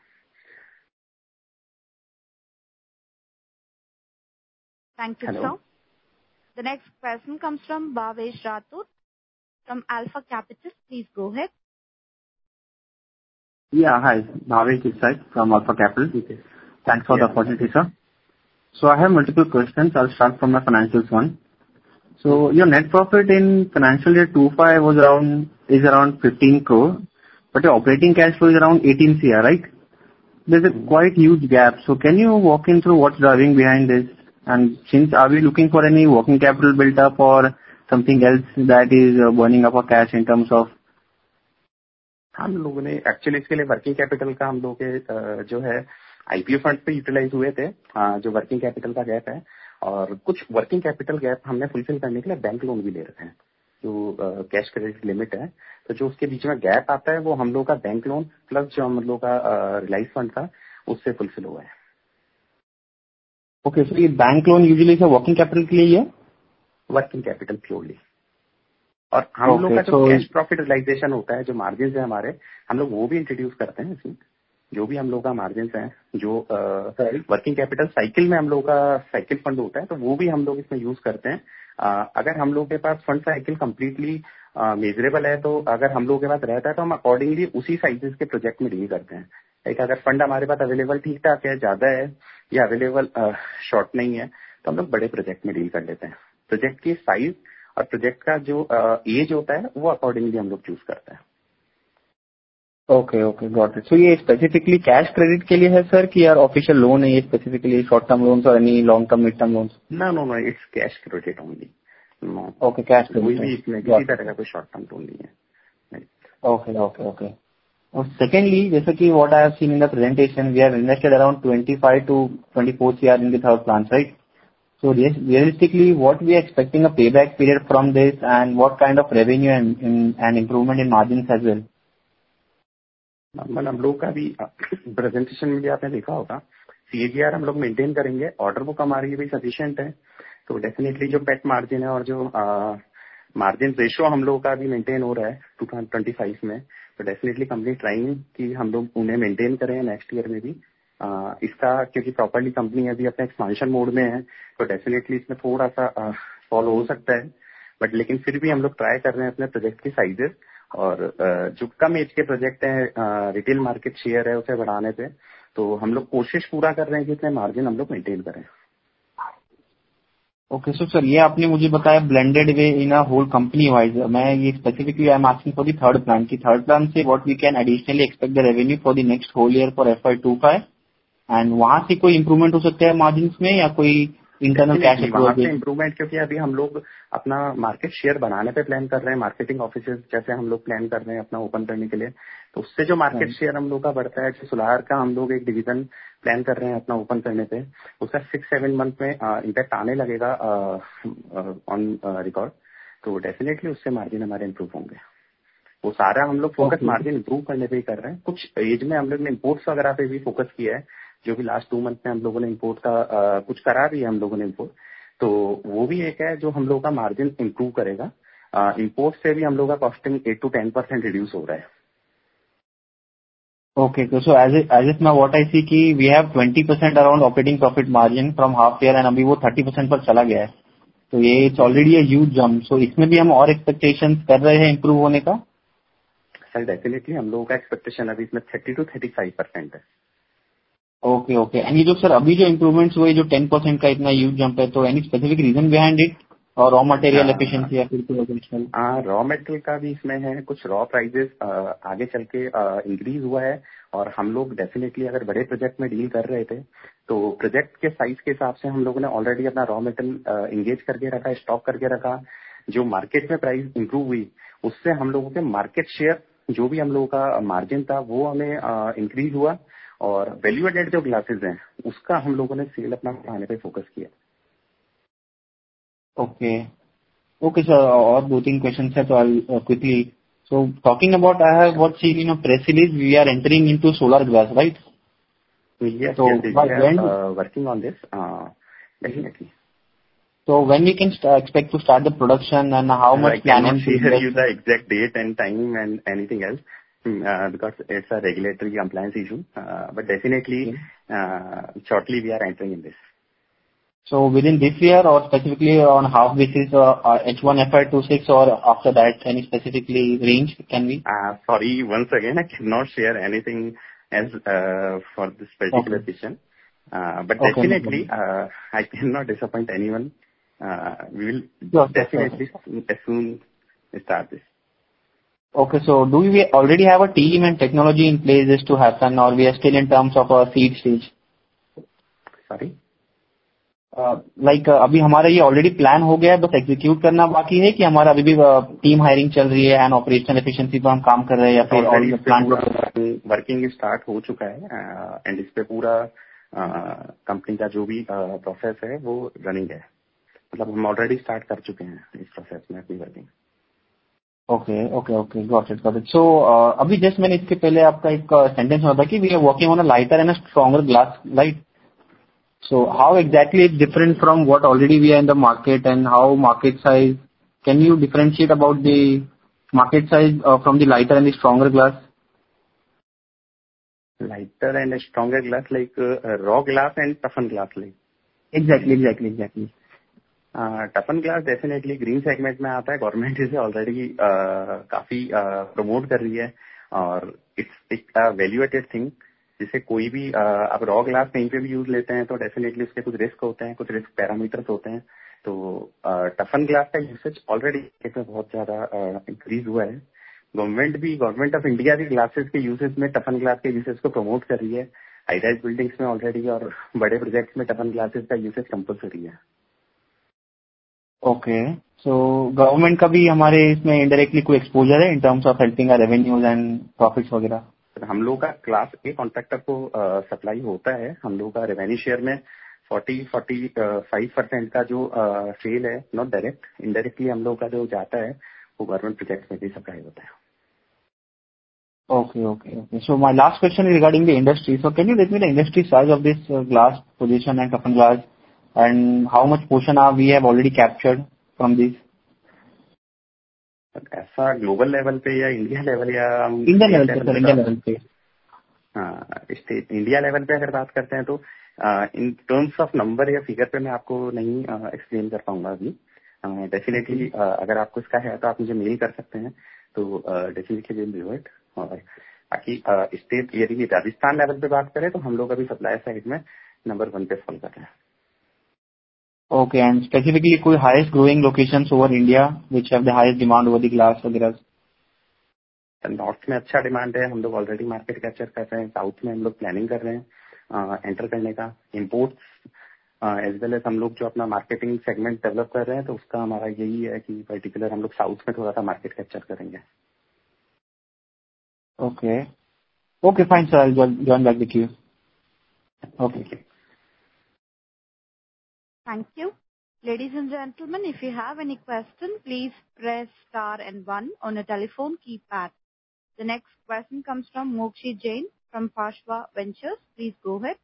Thank you, sir. The next question comes from Bhavesh Rathod from Alpha Capital. Please go ahead. Yeah, hi. Bhavesh this side from Alpha Capital. Okay. Thanks for Yeah. the opportunity, sir. So I have multiple questions. I'll start from the financials one. So your net profit in financial year twenty-five was around, is around fifteen crore, but your operating cash flow is around eighteen crore, right? There's a quite huge gap. So can you walk in through what's driving behind this? And since are we looking for any working capital built up or something else that is uh, burning up our cash in terms of? हम लोगों ने actually इसके लिए working capital का हम लोग के जो है आईपीओ फंड पे यूटिलाइज हुए थे, जो वर्किंग कैपिटल का गैप है। और कुछ वर्किंग कैपिटल गैप हमने फुलफिल करने के लिए बैंक लोन भी ले रखे हैं, जो कैश क्रेडिट लिमिट है। तो जो उसके बीच में गैप आता है वो हम लोग का बैंक लोन प्लस जो हम लोग का रिलाइज फंड था उससे फुलफिल हुआ है। ओके, सो ये bank loan usually working capital के लिए है, वर्किंग कैपिटल प्योरली। और हम okay, लोग का जो so, कैश प्रॉफिट रियलाइजेशन होता है, जो मार्जिन है हमारे, हम लोग वो भी इंट्रोड्यूस करते हैं इसमें। जो भी हम लोग का मार्जिन है, जो वर्किंग कैपिटल साइकिल में हम लोग का साइकिल फंड होता है, तो वो भी हम लोग इसमें यूज करते हैं। आ, अगर हम लोग के पास फंड साइकिल कम्प्लीटली मेजरेबल है तो अगर हम लोग के पास रहता है तो हम अकॉर्डिंगली उसी साइजेस के प्रोजेक्ट में डील करते हैं। लाइक अगर फंड हमारे पास अवेलेबल ठीक ठाक है, ज्यादा है या अवेलेबल शॉर्ट नहीं है तो हम लोग बड़े प्रोजेक्ट में डील कर लेते हैं। प्रोजेक्ट की साइज और प्रोजेक्ट का जो एज होता है वो अकॉर्डिंगली हम लोग चूज करते हैं। Okay okay got it. So ये स्पेसिफिकली कैश क्रेडिट के लिए है सर कि यार ऑफिशियल लोन है ये, स्पेसिफिकली शॉर्ट टर्म लोन्स और any long term mid term loans? No no no, it's cash credit only. Okay, cash कोई भी इसमें किसी तरह का कोई शॉर्ट टर्म लोन नहीं है। Okay okay okay. और सेकेंडली, जैसे कि what I have seen in the presentation, we have invested around twenty-five to twenty-four crore in the third plant, right? So realistically, what we are expecting a payback period from this, and what kind of revenue and, and improvement in margins as well? मतलब हम लोग का भी presentation में भी आपने देखा होगा, सीएजीआर हम लोग मेंटेन करेंगे। ऑर्डर बुक हमारी भी सफिशिएंट है, तो डेफिनेटली जो पेट मार्जिन है और जो मार्जिन रेशियो हम लोग का भी मेंटेन हो रहा है twenty twenty-five में, तो डेफिनेटली कंपनी ट्राइंग कि हम लोग उन्हें मेंटेन करें नेक्स्ट ईयर में भी। आ, इसका क्योंकि प्रॉपर्ली कंपनी अभी अपने एक्सपांशन मोड में है तो डेफिनेटली इसमें थोड़ा सा फॉलो हो सकता है, बट लेकिन फिर भी हम लोग ट्राई कर रहे हैं अपने प्रोजेक्ट की साइजेस और जो कम एज के प्रोजेक्ट हैं, रिटेल मार्केट शेयर है उसे बढ़ाने पे, तो हम लोग कोशिश पूरा कर रहे हैं कि इतने मार्जिन हम लोग मेंटेन करें। ओके, सो सर ये आपने मुझे बताया blended way in a whole company wise. मैं ये specifically I am asking for the third plan की थर्ड प्लान से what we can additionally expect the revenue for the next whole year for F Y twenty-five, and वहां से कोई improvement हो सकता है मार्जिन में या कोई इंटरनल कैश इम्प्रूवमेंट? क्योंकि अभी हम लोग अपना मार्केट शेयर बनाने पे प्लान कर रहे हैं, मार्केटिंग ऑफिसेज जैसे हम लोग प्लान कर रहे हैं अपना ओपन करने के लिए, तो उससे जो मार्केट शेयर हम लोग का बढ़ता है। जो सोलार का हम लोग एक डिवीजन प्लान कर रहे हैं अपना ओपन करने पे, उसका सिक्स सेवन मंथ में इम्पैक्ट आने लगेगा ऑन रिकॉर्ड, तो डेफिनेटली उससे मार्जिन हमारे इम्प्रूव होंगे। वो सारा हम लोग फोकस मार्जिन इम्प्रूव करने पे ही कर रहे हैं। कुछ एज में हम लोग ने इम्पोर्ट्स वगैरह पे भी फोकस किया है, जो भी लास्ट टू मंथ में हम लोगों ने इम्पोर्ट का आ, कुछ करा भी है हम लोगों ने इम्पोर्ट, तो वो भी एक है जो हम लोगों का मार्जिन इम्प्रूव करेगा। इम्पोर्ट से भी हम लोग का costing eight to ten percent reduce हो रहा है। Okay. So as it, as of now, what I see कि we have twenty percent around operating profit margin from half year and अभी वो thirty percent पर चला गया है. तो ये it's already a huge jump. So इसमें भी हम और expectations कर रहे हैं improve होने का. सर डेफिनेटली हम लोगों का एक्सपेक्टेशन अभी इसमें thirty to thirty five percent है. Okay okay. एंड ये जो सर अभी जो इम्प्रूवमेंट्स हुए जो ten percent का इतना ह्यूज जंप है, तो any specific reason behind it और रॉ मटेरियल एफिशिएंसी या फिर कोई ऑपरेशनल? रॉ मटेरियल का भी इसमें है, कुछ रॉ प्राइसेस आगे चल के इंक्रीज हुआ है. और हम लोग डेफिनेटली अगर बड़े प्रोजेक्ट में डील कर रहे थे तो प्रोजेक्ट के साइज के हिसाब से हम लोगों ने ऑलरेडी अपना रॉ मटेरियल इंगेज करके रखा, स्टॉक करके रखा. जो मार्केट में प्राइस इंप्रूव हुई उससे हम लोगों के मार्केट शेयर जो भी हम लोगों का मार्जिन था वो हमें इंक्रीज हुआ. और वैल्यू एडेड जो ग्लासेस हैं उसका हम लोगों ने सेल अपना बढ़ाने पे फोकस किया. Okay okay sir. और दो तीन क्वेश्चन है तो I quickly. So talking about I have what seen in a press release we are entering into solar glass, right? Yes, So yes, by we are when? uh, working on this, uh, definitely. So when we can st- expect to start the production and how I much cannot planning to share you invest? the exact date and time and anything else mm, uh, because it's a regulatory compliance issue. Uh, but definitely, uh, shortly we are entering in this. So within this year or specifically on half basis, uh, uh, H one F Y twenty-six or after that, any specifically range can we? Uh, sorry, once again, I cannot share anything else uh, for this particular Okay. question. Uh, but Okay, no definitely, uh, I cannot disappoint anyone. Uh, we will Sure, definitely sure. as soon start this. Okay, so do we already have a team and technology in place this to happen, or we are still in terms of a seed stage? Sorry. Like अभी हमारा ये already plan हो गया है, बस execute करना बाकी है कि हमारा अभी भी टीम हायरिंग चल रही है एंड ऑपरेशनल एफिशिएंसी पर हम काम कर रहे हैं या फिर ऑल प्लान वर्किंग स्टार्ट हो चुका है एंड इस पे पूरा कंपनी का जो भी प्रोसेस है वो रनिंग है. मतलब हम ऑलरेडी स्टार्ट कर चुके हैं इस प्रोसेस में अपनी working. Okay okay okay got it got it. So अभी जस्ट मैंने इसके पहले आपका एक सेंटेंस सुना था कि we are working on a lighter and a stronger glass, right? So how exactly it's different from what already we are in the market and how market size? Can you differentiate about the market size uh, from the lighter and the stronger glass? Lighter and stronger glass like uh, raw glass and toughen glass like. Exactly, exactly, exactly. Toughen glass definitely green segment में आता है. Government इसे already काफी promote कर रही है और it's एक वैल्यूएटेड थिंग जिसे कोई भी uh, आप रॉ ग्लास कहीं पे भी यूज लेते हैं तो डेफिनेटली उसके कुछ रिस्क होते हैं, कुछ रिस्क पैरामीटर्स होते हैं. तो टफन uh, ग्लास का यूसेज ऑलरेडी में बहुत ज्यादा इंक्रीज uh, हुआ है. गवर्नमेंट भी गवर्नमेंट ऑफ इंडिया भी ग्लासेस के यूसेज में टफन ग्लास के यूसेज को प्रमोट कर रही है. हाई राइज बिल्डिंग्स में ऑलरेडी और बड़े प्रोजेक्ट्स में टफन ग्लासेस का यूसेज कंपल्सरी है. ओके, सो गवर्नमेंट का भी हमारे इसमें इनडायरेक्टली कोई एक्सपोजर है in terms of helping our revenues and profits वगैरह? हम लोग का क्लास ए कॉन्ट्रैक्टर को सप्लाई uh, होता है. हम लोग का रेवेन्यू शेयर में फोर्टी फोर्टी फाइव परसेंट का जो सेल uh, है नॉट डायरेक्ट, इनडायरेक्टली हम लोग का जो जाता है वो गवर्नमेंट प्रोजेक्ट में भी सप्लाई होता है. Okay, okay, okay. So my last question is regarding the industry. So can you let me the industry size of this uh, glass position and toughen glass and how much portion are we have already captured from this? ऐसा global level पे या India level या India level पे sir, India level पे. हाँ, state India level पे अगर बात करते हैं तो इन टर्म्स ऑफ नंबर या फिगर पे मैं आपको नहीं एक्सप्लेन कर पाऊंगा अभी. डेफिनेटली अगर आपको इसका है तो आप मुझे मेल कर सकते हैं तो डेफिनेटली विल डू इट. और बाकी स्टेट यदि राजस्थान लेवल पे बात करें तो हम लोग अभी सप्लाई साइड में नंबर वन पे फॉल कर रहे हैं. Okay, and specifically कोई highest growing locations over India which have the highest demand over the glass वगैरह? नॉर्थ में अच्छा डिमांड है, हम लोग ऑलरेडी मार्केट कैप्चर कर रहे हैं. साउथ में हम लोग प्लानिंग कर रहे हैं एंटर करने का. इम्पोर्ट्स एज वेल एज हम लोग जो अपना मार्केटिंग सेगमेंट डेवलप कर रहे हैं तो उसका हमारा यही है कि पर्टिकुलर हम लोग साउथ में थोड़ा सा मार्केट कैप्चर करेंगे. Okay, okay, fine sir, I'll join back the queue. Okay. Thank you. Ladies and gentlemen, if you have any question, please press star and one on your telephone keypad. The next question comes from Mokshi Jain from Pashwa Ventures. Please go ahead.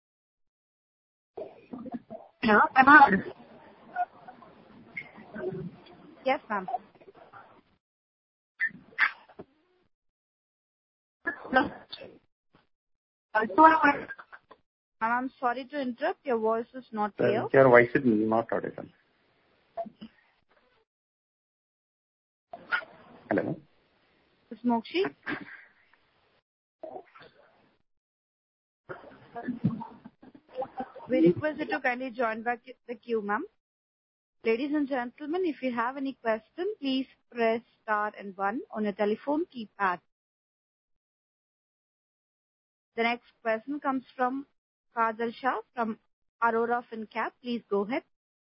Hello, am I audible? Yes, ma'am. Hello. Also, I want. Ma'am, I'm sorry to interrupt. Your voice is not Sir, clear. your voice is not audible. Hello. Miz Mokshi? We request you to kindly join back the queue, ma'am. Ladies and gentlemen, if you have any question, please press star and one on your telephone keypad. The next question comes from Kajal Shah from Aurora FinCap. Please go ahead.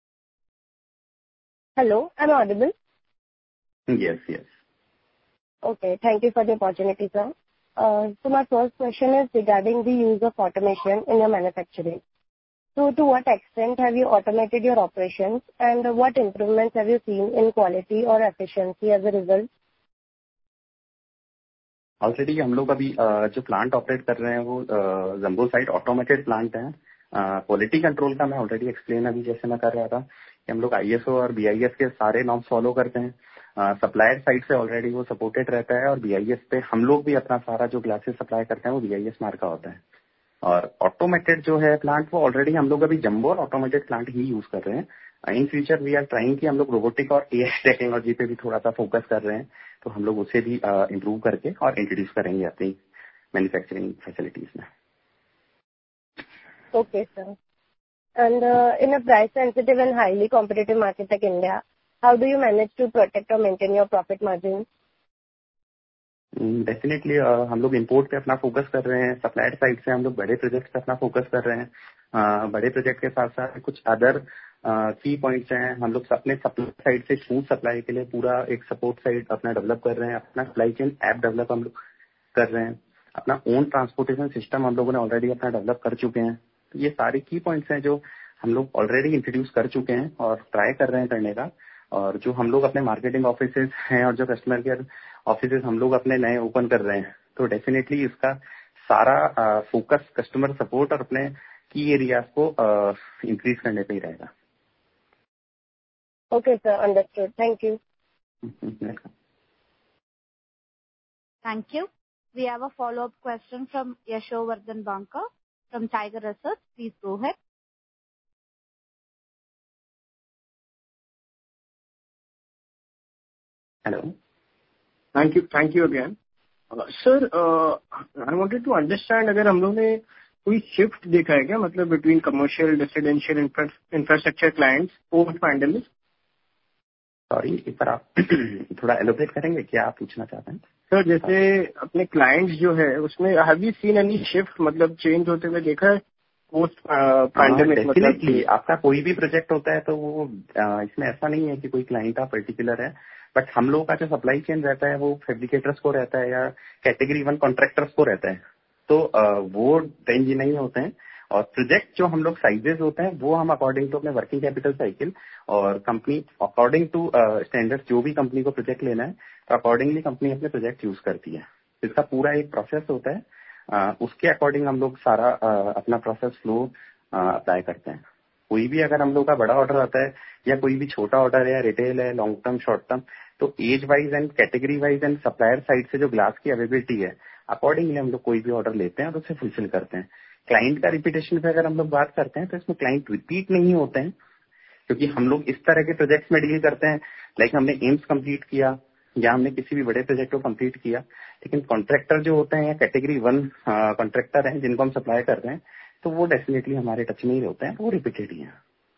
Hello, am I audible? Yes, yes. Okay, thank you for the opportunity, sir. Uh, so my first question is regarding the use of automation in your manufacturing. So to what extent have you automated your operations and what improvements have you seen in quality or efficiency as a result? Already हम लोग अभी जो plant operate कर रहे हैं वो jumbo side automated plant है. Quality control का मैं ऑलरेडी एक्सप्लेन अभी जैसे मैं कर रहा था कि हम लोग आईएसओ और बीआईएस के सारे नॉर्म्स फॉलो करते हैं. सप्लायर साइड से ऑलरेडी वो सपोर्टेड रहता है और बीआईएस पे हम लोग भी अपना सारा जो ग्लासेस सप्लाई करते हैं वो बीआईएस मार्क का होता है. और ऑटोमेटेड जो है प्लांट वो ऑलरेडी हम लोग अभी जम्बो और ऑटोमेटेड प्लांट ही यूज कर रहे हैं. In future we are trying कि हम लोग रोबोटिक और एआई टेक्नोलॉजी पे भी थोड़ा सा फोकस कर रहे हैं, तो हम लोग उसे भी इम्प्रूव करके और इंट्रोड्यूस करेंगे अपनी मैन्युफैक्चरिंग फैसिलिटीज में. Okay, sir. And uh, in a price sensitive and highly competitive market like India, how do you manage to protect or maintain your profit margins? Definitely uh, हम लोग import पे अपना focus कर रहे हैं. Supplier side से हम लोग बड़े प्रोजेक्ट पे अपना फोकस कर रहे हैं. uh, बड़े प्रोजेक्ट के साथ साथ कुछ अदर की पॉइंट्स हैं. हम लोग अपने सप्लाई साइड से स्मूथ सप्लाई के लिए पूरा एक सपोर्ट साइड अपना डेवलप कर रहे हैं. अपना सप्लाई चेन ऐप डेवलप हम लोग कर रहे हैं. अपना ओन ट्रांसपोर्टेशन सिस्टम हम लोगों ने ऑलरेडी अपना डेवलप कर चुके हैं. तो ये सारे की पॉइंट्स हैं जो हम लोग ऑलरेडी इंट्रोड्यूस कर चुके हैं और ट्राई कर रहे हैं करने का. और जो हम लोग अपने मार्केटिंग ऑफिसेज हैं और जो कस्टमर केयर ऑफिसेज हम लोग अपने नए ओपन कर रहे हैं, तो डेफिनेटली इसका सारा फोकस कस्टमर सपोर्ट और अपने की एरियाज को इंक्रीज करने पे ही रहेगा. Okay, sir. Understood. Thank you. Thank you. We have a follow-up question from Yashovardhan Banka from Tiger Research. Please go ahead. Hello. Thank you thank you again sir. I wanted to understand, अगर हम लोग ने कोई shift देखा है क्या, मतलब between commercial residential infrastructure clients post pandemic? Sorry, एक बार आप थोड़ा एलोबरेट करेंगे, क्या आप पूछना चाहते हैं? सर जैसे अपने क्लाइंट्स जो है उसमें have you seen any shift, मतलब चेंज होते हुए देखा है पोस्ट पैंडेमिक? डेफिनेटली आपका कोई भी प्रोजेक्ट होता है तो वो इसमें ऐसा नहीं है कि कोई क्लाइंट का पर्टिकुलर है, बट हम लोगों का जो सप्लाई चेन रहता है वो फैब्रिकेटर्स को रहता है या कैटेगरी वन कॉन्ट्रैक्टर्स को रहता है. तो वो रेंज नहीं होते हैं. और प्रोजेक्ट जो हम लोग साइजेस होते हैं वो हम अकॉर्डिंग टू अपने वर्किंग कैपिटल साइकिल और कंपनी अकॉर्डिंग टू स्टैंडर्ड्स जो भी कंपनी को प्रोजेक्ट लेना है तो अकॉर्डिंगली कंपनी अपने प्रोजेक्ट यूज करती है. इसका पूरा एक प्रोसेस होता है. uh, उसके अकॉर्डिंग हम लोग सारा uh, अपना प्रोसेस फ्लो अप्लाई करते हैं. कोई भी अगर हम लोग का बड़ा ऑर्डर आता है या कोई भी छोटा ऑर्डर है, रिटेल है, लॉन्ग टर्म, शॉर्ट टर्म, तो age wise and category wise and supplier side से जो ग्लास की अवेलेबिलिटी है अकॉर्डिंगली हम लोग कोई भी ऑर्डर लेते हैं और उसे फुलफिल करते हैं. क्लाइंट का रिपीटेशन पे अगर हम लोग बात करते हैं तो इसमें क्लाइंट रिपीट नहीं होते हैं, क्योंकि हम लोग इस तरह के प्रोजेक्ट्स में डील करते हैं. लाइक हमने एम्स कंप्लीट किया या हमने किसी भी बड़े प्रोजेक्ट को कंप्लीट किया, लेकिन कॉन्ट्रैक्टर जो होते हैं या कैटेगरी वन कॉन्ट्रैक्टर हैं जिनको हम सप्लाई कर रहे हैं तो वो डेफिनेटली हमारे टच में ही होते हैं, वो रिपीटेड ही है.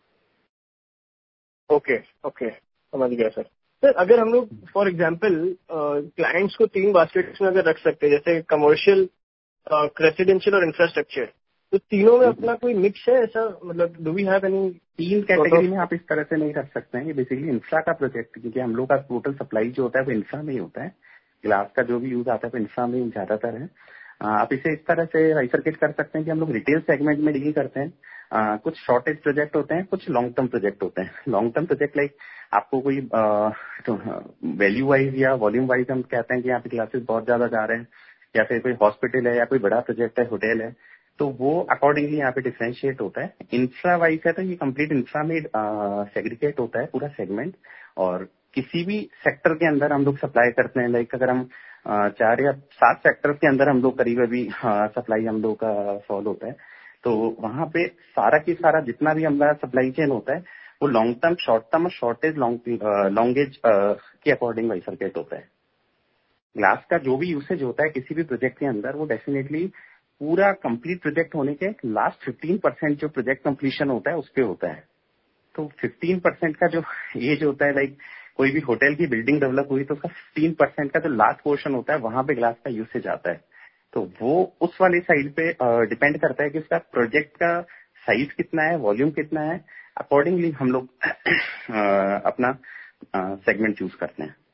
ओके ओके समझ गया सर. सर अगर हम लोग फॉर एग्जांपल क्लाइंट्स को तीन बास्केट्स में अगर रख सकते हैं, जैसे कमर्शियल, रेसिडेंशियल और इंफ्रास्ट्रक्चर, तो तीनों में अपना कोई मिक्स है ऐसा, मतलब डू वी हैव एनी? तीन कैटेगरी में आप इस तरह से नहीं रख सकते हैं. ये बेसिकली इंफ्रा का प्रोजेक्ट, क्योंकि हम लोग का टोटल सप्लाई जो होता है वो इंफ्रा में ही होता है. ग्लास का जो भी यूज आता है वो इंफ्रा में ज्यादातर है. आप इसे इस तरह से बाइफरकेट कर सकते हैं कि हम लोग रिटेल सेगमेंट में डील करते हैं. आ, कुछ शॉर्टेज प्रोजेक्ट होते हैं, कुछ लॉन्ग टर्म प्रोजेक्ट होते हैं. लॉन्ग टर्म प्रोजेक्ट लाइक आपको कोई तो वैल्यू वाइज या वॉल्यूम वाइज हम कहते हैं कि यहाँ पे क्लासेस बहुत ज्यादा जा रहे हैं, या फिर कोई हॉस्पिटल है या कोई बड़ा प्रोजेक्ट है, होटल है, तो वो अकॉर्डिंगली यहाँ पे डिफरेंशिएट होता है. इंफ्रा वाइज है तो ये कंप्लीट इंफ्रा में सेग्रीगेट होता है पूरा सेगमेंट, और किसी भी सेक्टर के अंदर हम लोग सप्लाई करते हैं, लाइक अगर हम चार या सात सेक्टर के अंदर हम लोग करीब अभी सप्लाई हम लोग का फॉल होता है, तो वहां पे सारा की सारा जितना भी हमारा सप्लाई चेन होता है वो लॉन्ग टर्म, शॉर्ट टर्म और शॉर्टेज लॉन्गेज के अकॉर्डिंग बाइफरकेट होता है। ग्लास का जो भी यूसेज होता है किसी भी प्रोजेक्ट के अंदर, वो डेफिनेटली पूरा कंप्लीट प्रोजेक्ट होने के लास्ट फिफ्टीन परसेंट जो प्रोजेक्ट कंप्लीशन होता है उस पर होता है। तो फिफ्टीन परसेंट का जो एज होता है, लाइक कोई भी होटल की बिल्डिंग डेवलप हुई तो उसका फिफ्टीन परसेंट का जो लास्ट पोर्शन होता है वहां पे ग्लास का यूसेज आता है। तो वो उस वाली साइड पे डिपेंड करता है कि उसका प्रोजेक्ट का साइज कितना है, वॉल्यूम कितना है, अकॉर्डिंगली हम लोग अपना सेगमेंट चूज करते हैं।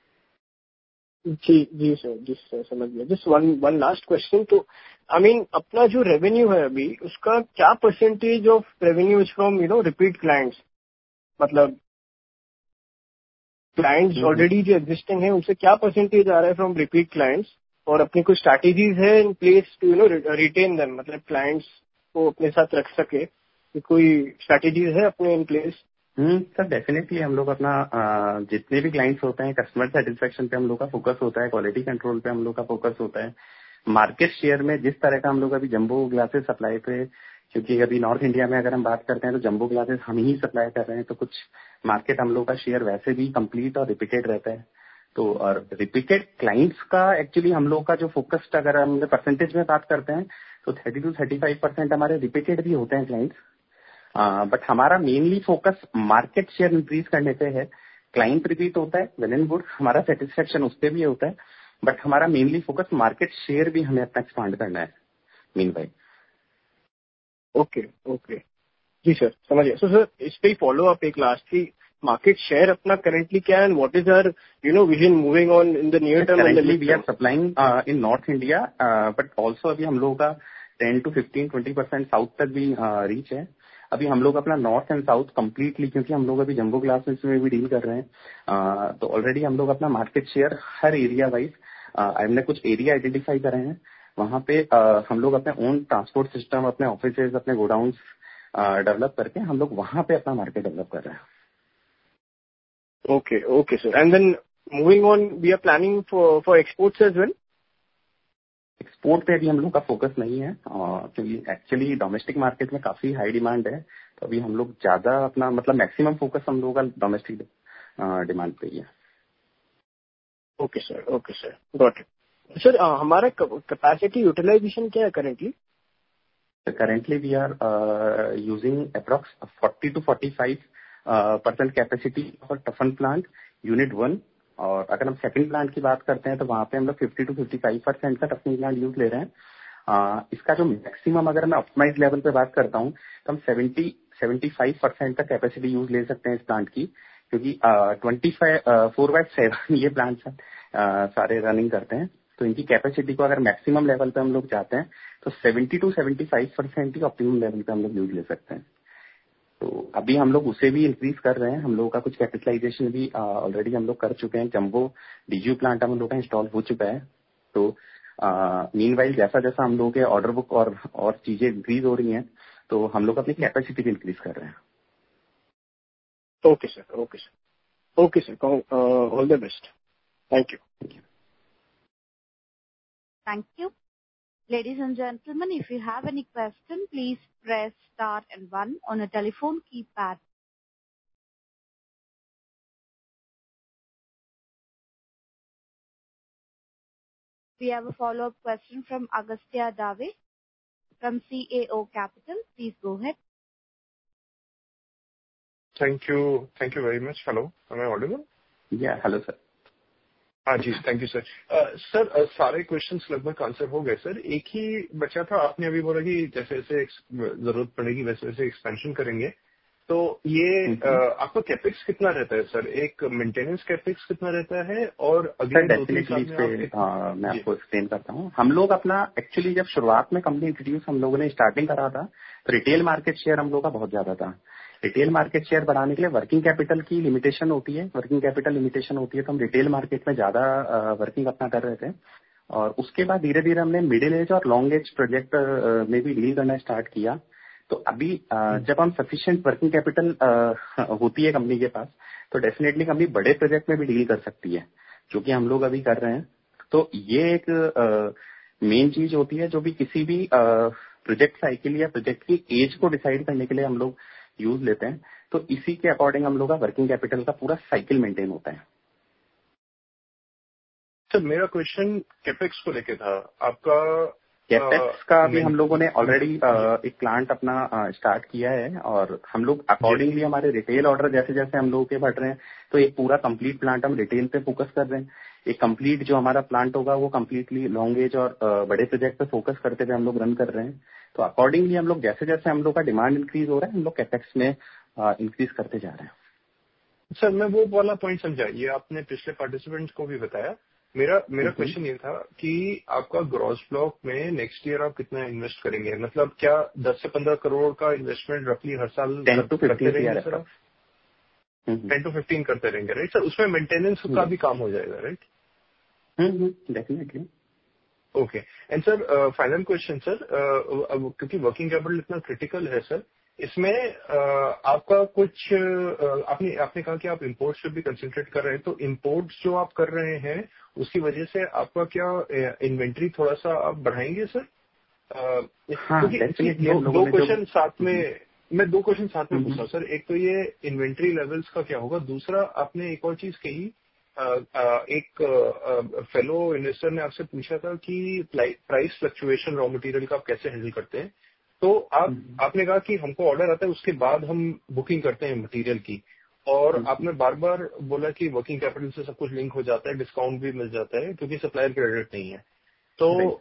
जी जी सर, जी सर, समझ गया। Just one one last question. तो आई मीन अपना जो रेवेन्यू है अभी, उसका क्या percentage of revenue is from you know repeat clients? मतलब क्लाइंट्स ऑलरेडी जो एग्जिस्टिंग है उनसे क्या परसेंटेज आ रहा है फ्रॉम रिपीट क्लाइंट्स, और अपनी कुछ स्ट्रैटेजीज है in place to you know retain them, मतलब क्लाइंट्स को अपने साथ रख सके, कोई स्ट्रैटेजीज है अपने in place? Hmm sir, definitely हम लोग अपना आ, जितने भी क्लाइंट्स होते हैं कस्टमर सेटिस्फेक्शन पे हम लोग का फोकस होता है, क्वालिटी कंट्रोल पे हम लोग का फोकस होता है। मार्केट शेयर में जिस तरह का हम लोग अभी जंबो ग्लासेस सप्लाई पे, क्योंकि अभी नॉर्थ इंडिया में अगर हम बात करते हैं तो जंबो ग्लासेस हम ही सप्लाई कर रहे हैं, तो कुछ मार्केट हम लोग का शेयर वैसे भी कंप्लीट और रिपीटेड रहता है। तो और रिपीटेड क्लाइंट्स का एक्चुअली हम लोग का जो फोकस्ड, अगर हम परसेंटेज में बात करते हैं तो thirty to thirty five percent हमारे रिपीटेड भी होते हैं क्लाइंट्स। बट uh, हमारा mainly focus market share increase करने पे है। क्लाइंट रिपीट होता है, वेल एंड गुड, हमारा सेटिस्फेक्शन उस पर भी होता है, बट हमारा मेनली फोकस मार्केट शेयर भी हमें अपना एक्सपांड करना है मीन भाई। ओके ओके, जी सर, समझ गया। सो सर, इस पे फॉलो अप एक लास्ट की, मार्केट शेयर अपना करेंटली क्या है, and what is our you know vision moving on in the near term? Currently we are supplying in north India, but also अभी हम लोगों का ten to fifteen twenty percent south तक भी reach uh, है। अभी हम लोग अपना नॉर्थ एंड साउथ कंप्लीटली, क्योंकि हम लोग अभी जंबो ग्लासेस में भी डील कर रहे हैं, आ, तो ऑलरेडी हम लोग अपना मार्केट शेयर हर एरिया वाइज हमने कुछ एरिया आइडेंटिफाई करे हैं, वहां पे आ, हम लोग अपने ओन ट्रांसपोर्ट सिस्टम, अपने ऑफिसेज, अपने गोडाउन डेवलप करके हम लोग वहां पे अपना मार्केट डेवलप कर रहे हैं। Okay okay sir, and then moving on, we are planning for for exports as well? Export पे अभी हम लोग का फोकस नहीं है, क्योंकि एक्चुअली डोमेस्टिक मार्केट में काफी हाई डिमांड है, तो अभी हम लोग ज्यादा अपना मतलब मैक्सिमम फोकस हम लोग का डोमेस्टिक डिमांड पे ही है। Okay sir, okay sir, got it. Sir, हमारा कैपेसिटी यूटिलाइजेशन क्या है currently? Currently we are using approx forty two forty five percent capacity for toughen plant unit one, और अगर हम सेकंड प्लांट की बात करते हैं तो वहां पे हम लोग fifty two fifty five percent का टफनिंग प्लांट यूज ले रहे हैं। आ, इसका जो मैक्सिमम, अगर मैं ऑप्टिमाइज लेवल पे बात करता हूँ तो हम सेवेंटी सेवेंटी फाइव परसेंट का कैपेसिटी यूज ले सकते हैं इस प्लांट की, क्योंकि twenty five four by seven ये प्लांट सारे रनिंग करते हैं, तो इनकी कैपेसिटी को अगर मैक्सिमम लेवल पे हम लोग जाते हैं तो seventy two seventy five percent ही ऑप्टिमम लेवल पे हम लोग यूज ले सकते हैं। तो अभी हम लोग उसे भी इंक्रीज कर रहे हैं, हम लोगों का कुछ कैपिटलाइजेशन भी ऑलरेडी हम लोग कर चुके हैं, जंबो डीजीयू प्लांट हम लोग का इंस्टॉल हो चुका है। तो मीनवाइल जैसा जैसा हम लोगों के ऑर्डर बुक और और चीजें इंक्रीज हो रही हैं, तो हम लोग अपनी कैपेसिटी भी इंक्रीज कर रहे हैं। Okay sir, okay sir, okay sir, all the best, thank you. Thank you. Ladies and gentlemen, if you have any question, please press star and one on a telephone keypad. We have a follow-up question from Agastya Dave from C A O Capital. Please go ahead. Thank you. Thank you very much. Hello. Am I audible? Yeah. Hello, sir. हाँ जी, thank you sir. Sir, सारे questions लगभग answer हो गए sir. एक ही बचा था, आपने अभी बोला कि जैसे जैसे जरूरत पड़ेगी वैसे वैसे एक्सपेंशन करेंगे, तो ये uh, आपका कैपेक्स कितना रहता है सर? एक मेंटेनेंस कैपेक्स कितना रहता है, और अगले दो तीन साल में आप एक... आ, मैं आपको एक्सप्लेन करता हूँ। हम लोग अपना एक्चुअली जब शुरुआत में कंपनी इंट्रोड्यूस हम लोगों ने स्टार्टिंग करा था तो रिटेल मार्केट शेयर हम लोग का बहुत ज्यादा था। रिटेल मार्केट शेयर बढ़ाने के लिए वर्किंग कैपिटल की लिमिटेशन होती है, वर्किंग कैपिटल लिमिटेशन होती है, तो हम रिटेल मार्केट में ज्यादा वर्किंग अपना कर रहे थे, और उसके बाद धीरे धीरे हमने मिडिल एज और लॉन्ग एज प्रोजेक्ट में भी डील करना स्टार्ट किया। तो अभी जब हम सफिशिएंट वर्किंग कैपिटल होती है कंपनी के पास, तो डेफिनेटली कंपनी बड़े प्रोजेक्ट में भी डील कर सकती है, जो कि हम लोग अभी कर रहे हैं। तो ये एक मेन चीज होती है जो भी किसी भी प्रोजेक्ट साइकिल या प्रोजेक्ट की एज को डिसाइड करने के लिए हम लोग यूज लेते हैं। तो इसी के अकॉर्डिंग हम लोग का वर्किंग कैपिटल का पूरा साइकिल मेंटेन होता है। सर मेरा क्वेश्चन कैपेक्स को लेके था। आपका कैपेक्स का भी हम लोगों ने ऑलरेडी एक प्लांट अपना स्टार्ट किया है, और हम लोग अकॉर्डिंगली हमारे रिटेल ऑर्डर जैसे जैसे हम लोगों के बढ़ रहे हैं, तो एक पूरा कंप्लीट प्लांट हम रिटेल पे फोकस कर रहे हैं। एक कंप्लीट जो हमारा प्लांट होगा वो कंप्लीटली लॉन्ग एज और बड़े प्रोजेक्ट पे फोकस करते हुए हम लोग रन कर रहे हैं। तो अकॉर्डिंगली हम लोग जैसे जैसे हम लोग का डिमांड इंक्रीज हो रहा है, हम लोग कैपेक्स में इंक्रीज करते जा रहे हैं। सर मैं वो वाला पॉइंट समझा, ये आपने पिछले पार्टिसिपेंट को भी बताया। मेरा मेरा क्वेश्चन ये था कि आपका ग्रॉस ब्लॉक में नेक्स्ट ईयर आप कितना इन्वेस्ट करेंगे? मतलब क्या दस से पंद्रह करोड़ का इन्वेस्टमेंट रफली हर साल करते रहेंगे सर? आप टेन टू फिफ्टीन करते रहेंगे, राइट सर? उसमें मेंटेनेंस का भी काम हो जाएगा, right? Definitely. Okay. And sir final question sir, क्योंकि वर्किंग कैपिटल इतना क्रिटिकल है सर, इसमें uh, आपका कुछ uh, आपने आपने कहा कि आप इंपोर्ट्स पे भी कंसंट्रेट कर रहे हैं, तो इंपोर्ट्स जो आप कर रहे हैं उसकी वजह से आपका क्या इन्वेंट्री uh, थोड़ा सा आप बढ़ाएंगे सर? uh, हाँ, क्योंकि दो, दो क्वेश्चन साथ में मैं दो क्वेश्चन साथ में पूछा सर। एक तो ये इन्वेंट्री लेवल्स का क्या होगा, दूसरा आपने एक और चीज कही, एक फेलो इन्वेस्टर ने आपसे पूछा था कि प्राइस फ्लक्चुएशन रॉ मटेरियल का आप कैसे हैंडल करते हैं। तो आप आपने कहा कि हमको ऑर्डर आता है उसके बाद हम बुकिंग करते हैं मटेरियल की, और आपने बार बार बोला कि वर्किंग कैपिटल से सब कुछ लिंक हो जाता है, डिस्काउंट भी मिल जाता है क्योंकि सप्लायर क्रेडिट नहीं है। तो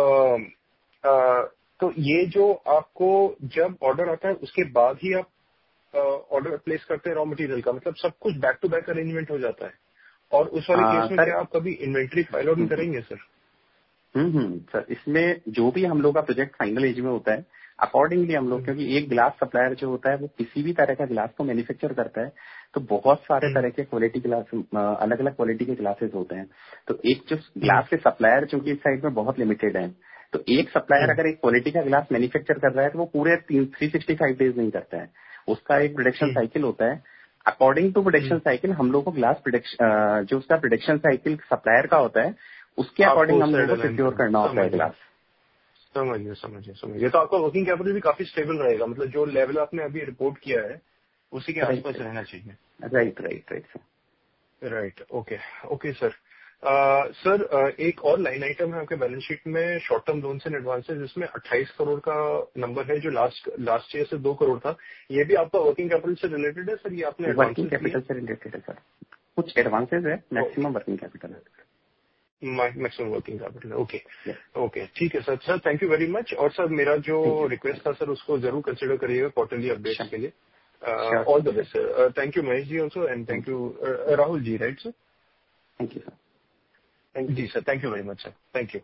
आ, आ, तो ये जो आपको जब ऑर्डर आता है उसके बाद ही आप ऑर्डर प्लेस करते हैं रॉ मटेरियल का, मतलब सब कुछ बैक टू बैक अरेंजमेंट हो जाता है, और उस वाले केस में क्या आप कभी इन्वेंट्री फाइल आउट करेंगे सर? हम्म हम्म सर, इसमें जो भी हम लोग का प्रोजेक्ट फाइनल एज में होता है, अकॉर्डिंगली हम लोग, क्योंकि एक ग्लास सप्लायर जो होता है वो किसी भी तरह का ग्लास को मैन्युफैक्चर करता है, तो बहुत सारे तरह के क्वालिटी ग्लास, अलग अलग क्वालिटी के ग्लासेस होते हैं। तो एक जो ग्लास के सप्लायर जो कि इस साइड में बहुत लिमिटेड है, तो एक सप्लायर अगर एक क्वालिटी का ग्लास मैन्युफैक्चर कर रहा है तो वो पूरे थ्री सिक्सटी फाइव डेज नहीं करता है, उसका एक प्रोडक्शन साइकिल होता है। अकॉर्डिंग टू प्रोडक्शन साइकिल हम लोग को ग्लास प्रोडक्शन, जो उसका प्रोडक्शन साइकिल सप्लायर का होता है उसके अकॉर्डिंग हम लोग को सिक्योर करना होता है ग्लास। समझिए समझिए समझिए तो आपका वर्किंग कैपिटल भी काफी स्टेबल रहेगा, मतलब जो लेवल आपने अभी रिपोर्ट किया है उसी के आसपास रहना चाहिए। Right right right sir. Right, okay okay sir. Sir एक और लाइन आइटम है आपके बैलेंस शीट में, short term loans and advances, जिसमें अट्ठाईस करोड़ का नंबर है जो लास्ट लास्ट ईयर से दो करोड़ था। ये भी आपका वर्किंग कैपिटल से रिलेटेड है सर? ये आपने वर्किंग कैपिटल से रिलेटेड है सर, कुछ एडवांसेस है, मैक्सिमम वर्किंग कैपिटल है। Maximum working capital, okay okay ठीक है sir. Sir thank you very much. और सर मेरा जो रिक्वेस्ट था सर उसको जरूर कंसिडर करिएगा क्वार्टरली अपडेट्स के लिए। All the best sir. Thank you Mahesh ji also, and thank you Rahul ji, right sir? Thank you sir. जी sir, thank you very much sir, thank you.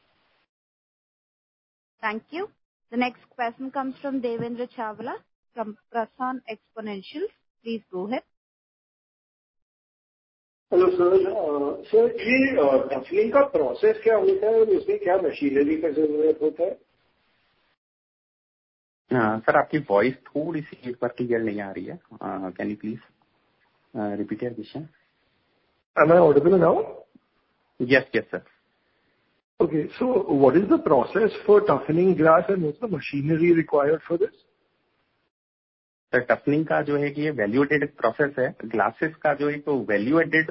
Thank you. The next question comes from Devendra Chawla from Prasan Exponential. Please go ahead. Hello sir. Sir ये toughening का process क्या होता है और उसमें क्या machinery का जरूरत होता है? सर आपकी वॉइस थोड़ी सी एक बार क्लियर नहीं आ रही है, can you please repeat your question? Am I audible now? Yes, yes sir. Okay, so what is the process for toughening glass and what's the machinery required for this? Sir toughening का जो है कि ये value added process है। Glasses का जो एक value added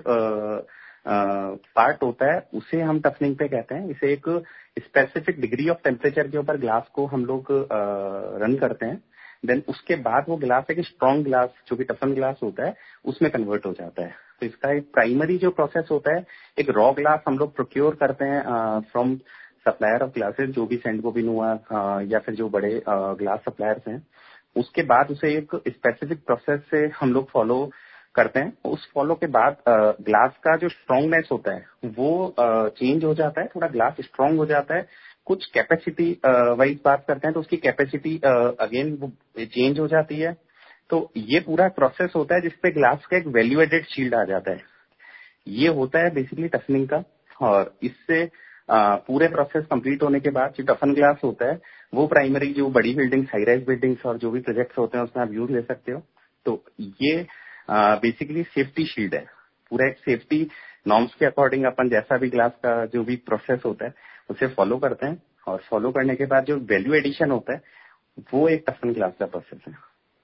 part होता है उसे हम टफनिंग पे कहते हैं। इसे एक स्पेसिफिक डिग्री ऑफ टेम्परेचर के ऊपर ग्लास को हम लोग रन करते हैं, देन उसके बाद वो ग्लास एक स्ट्रॉन्ग ग्लास जो कि टफन ग्लास होता है उसमें कन्वर्ट हो जाता है। तो इसका एक प्राइमरी जो प्रोसेस होता है, एक रॉ ग्लास हम लोग प्रोक्योर करते हैं फ्रॉम सप्लायर ऑफ ग्लासेस, जो भी सेंट गोबिन हुआ या फिर जो बड़े ग्लास सप्लायर्स हैं। उसके बाद उसे एक स्पेसिफिक प्रोसेस से हम लोग फॉलो करते हैं। उस फॉलो के बाद ग्लास का जो स्ट्रॉन्गनेस होता है वो चेंज हो जाता है, थोड़ा ग्लास स्ट्रॉन्ग हो जाता है। कुछ कैपेसिटी वाइज बात करते हैं तो उसकी कैपेसिटी अगेन वो चेंज हो जाती है। तो ये पूरा प्रोसेस होता है जिसपे ग्लास का एक वैल्यू एडेड शील्ड आ जाता है। ये होता है बेसिकली टफनिंग का, और इससे आ, पूरे प्रोसेस कंप्लीट होने के बाद जो टफन ग्लास होता है वो प्राइमरी जो बड़ी बिल्डिंग्स, हाई राइज बिल्डिंग्स और जो भी प्रोजेक्ट्स होते हैं उसमें आप यूज ले सकते हो। तो ये बेसिकली सेफ्टी शील्ड है, पूरा एक सेफ्टी नॉर्म्स के अकॉर्डिंग अपन जैसा भी ग्लास का जो भी प्रोसेस होता है उसे फॉलो करते हैं, और फॉलो करने के बाद जो वैल्यू एडिशन होता है वो एक टफन ग्लास का प्रोसेस है।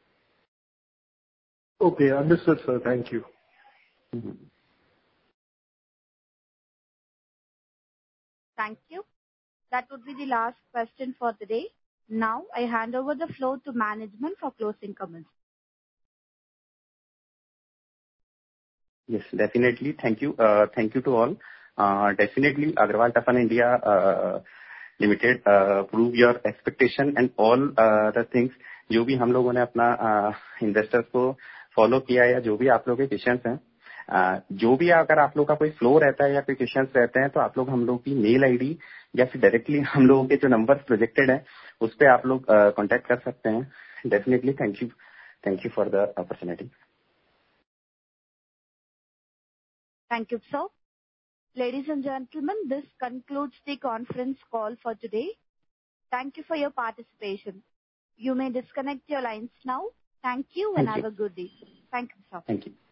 Okay, understood sir, thank you. Thank you. That would be the last question for the day. Now I hand over the floor to management for closing comments. Yes, definitely. Thank you. Uh, thank you to all. Uh, definitely, Agarwal Taffan India uh, Limited uh, prove your expectation and all uh, the things जो भी हम लोगों ने अपना investors uh, को follow किया या जो भी आप लोग के क्वेश्चंस हैं, uh, जो भी अगर आप लोग का कोई फ्लो रहता है या कोई क्वेश्चंस रहते हैं तो आप लोग हम लोग की मेल आईडी या फिर डायरेक्टली हम लोगों के जो नंबर्स प्रोजेक्टेड है उस पर आप लोग कांटेक्ट uh, कर सकते हैं। Definitely thank you, thank you for the opportunity. Thank you, sir. Ladies and gentlemen, this concludes the conference call for today. Thank you for your participation. You may disconnect your lines now. Thank you and Thank you. have a good day. Thank you, sir. Thank you.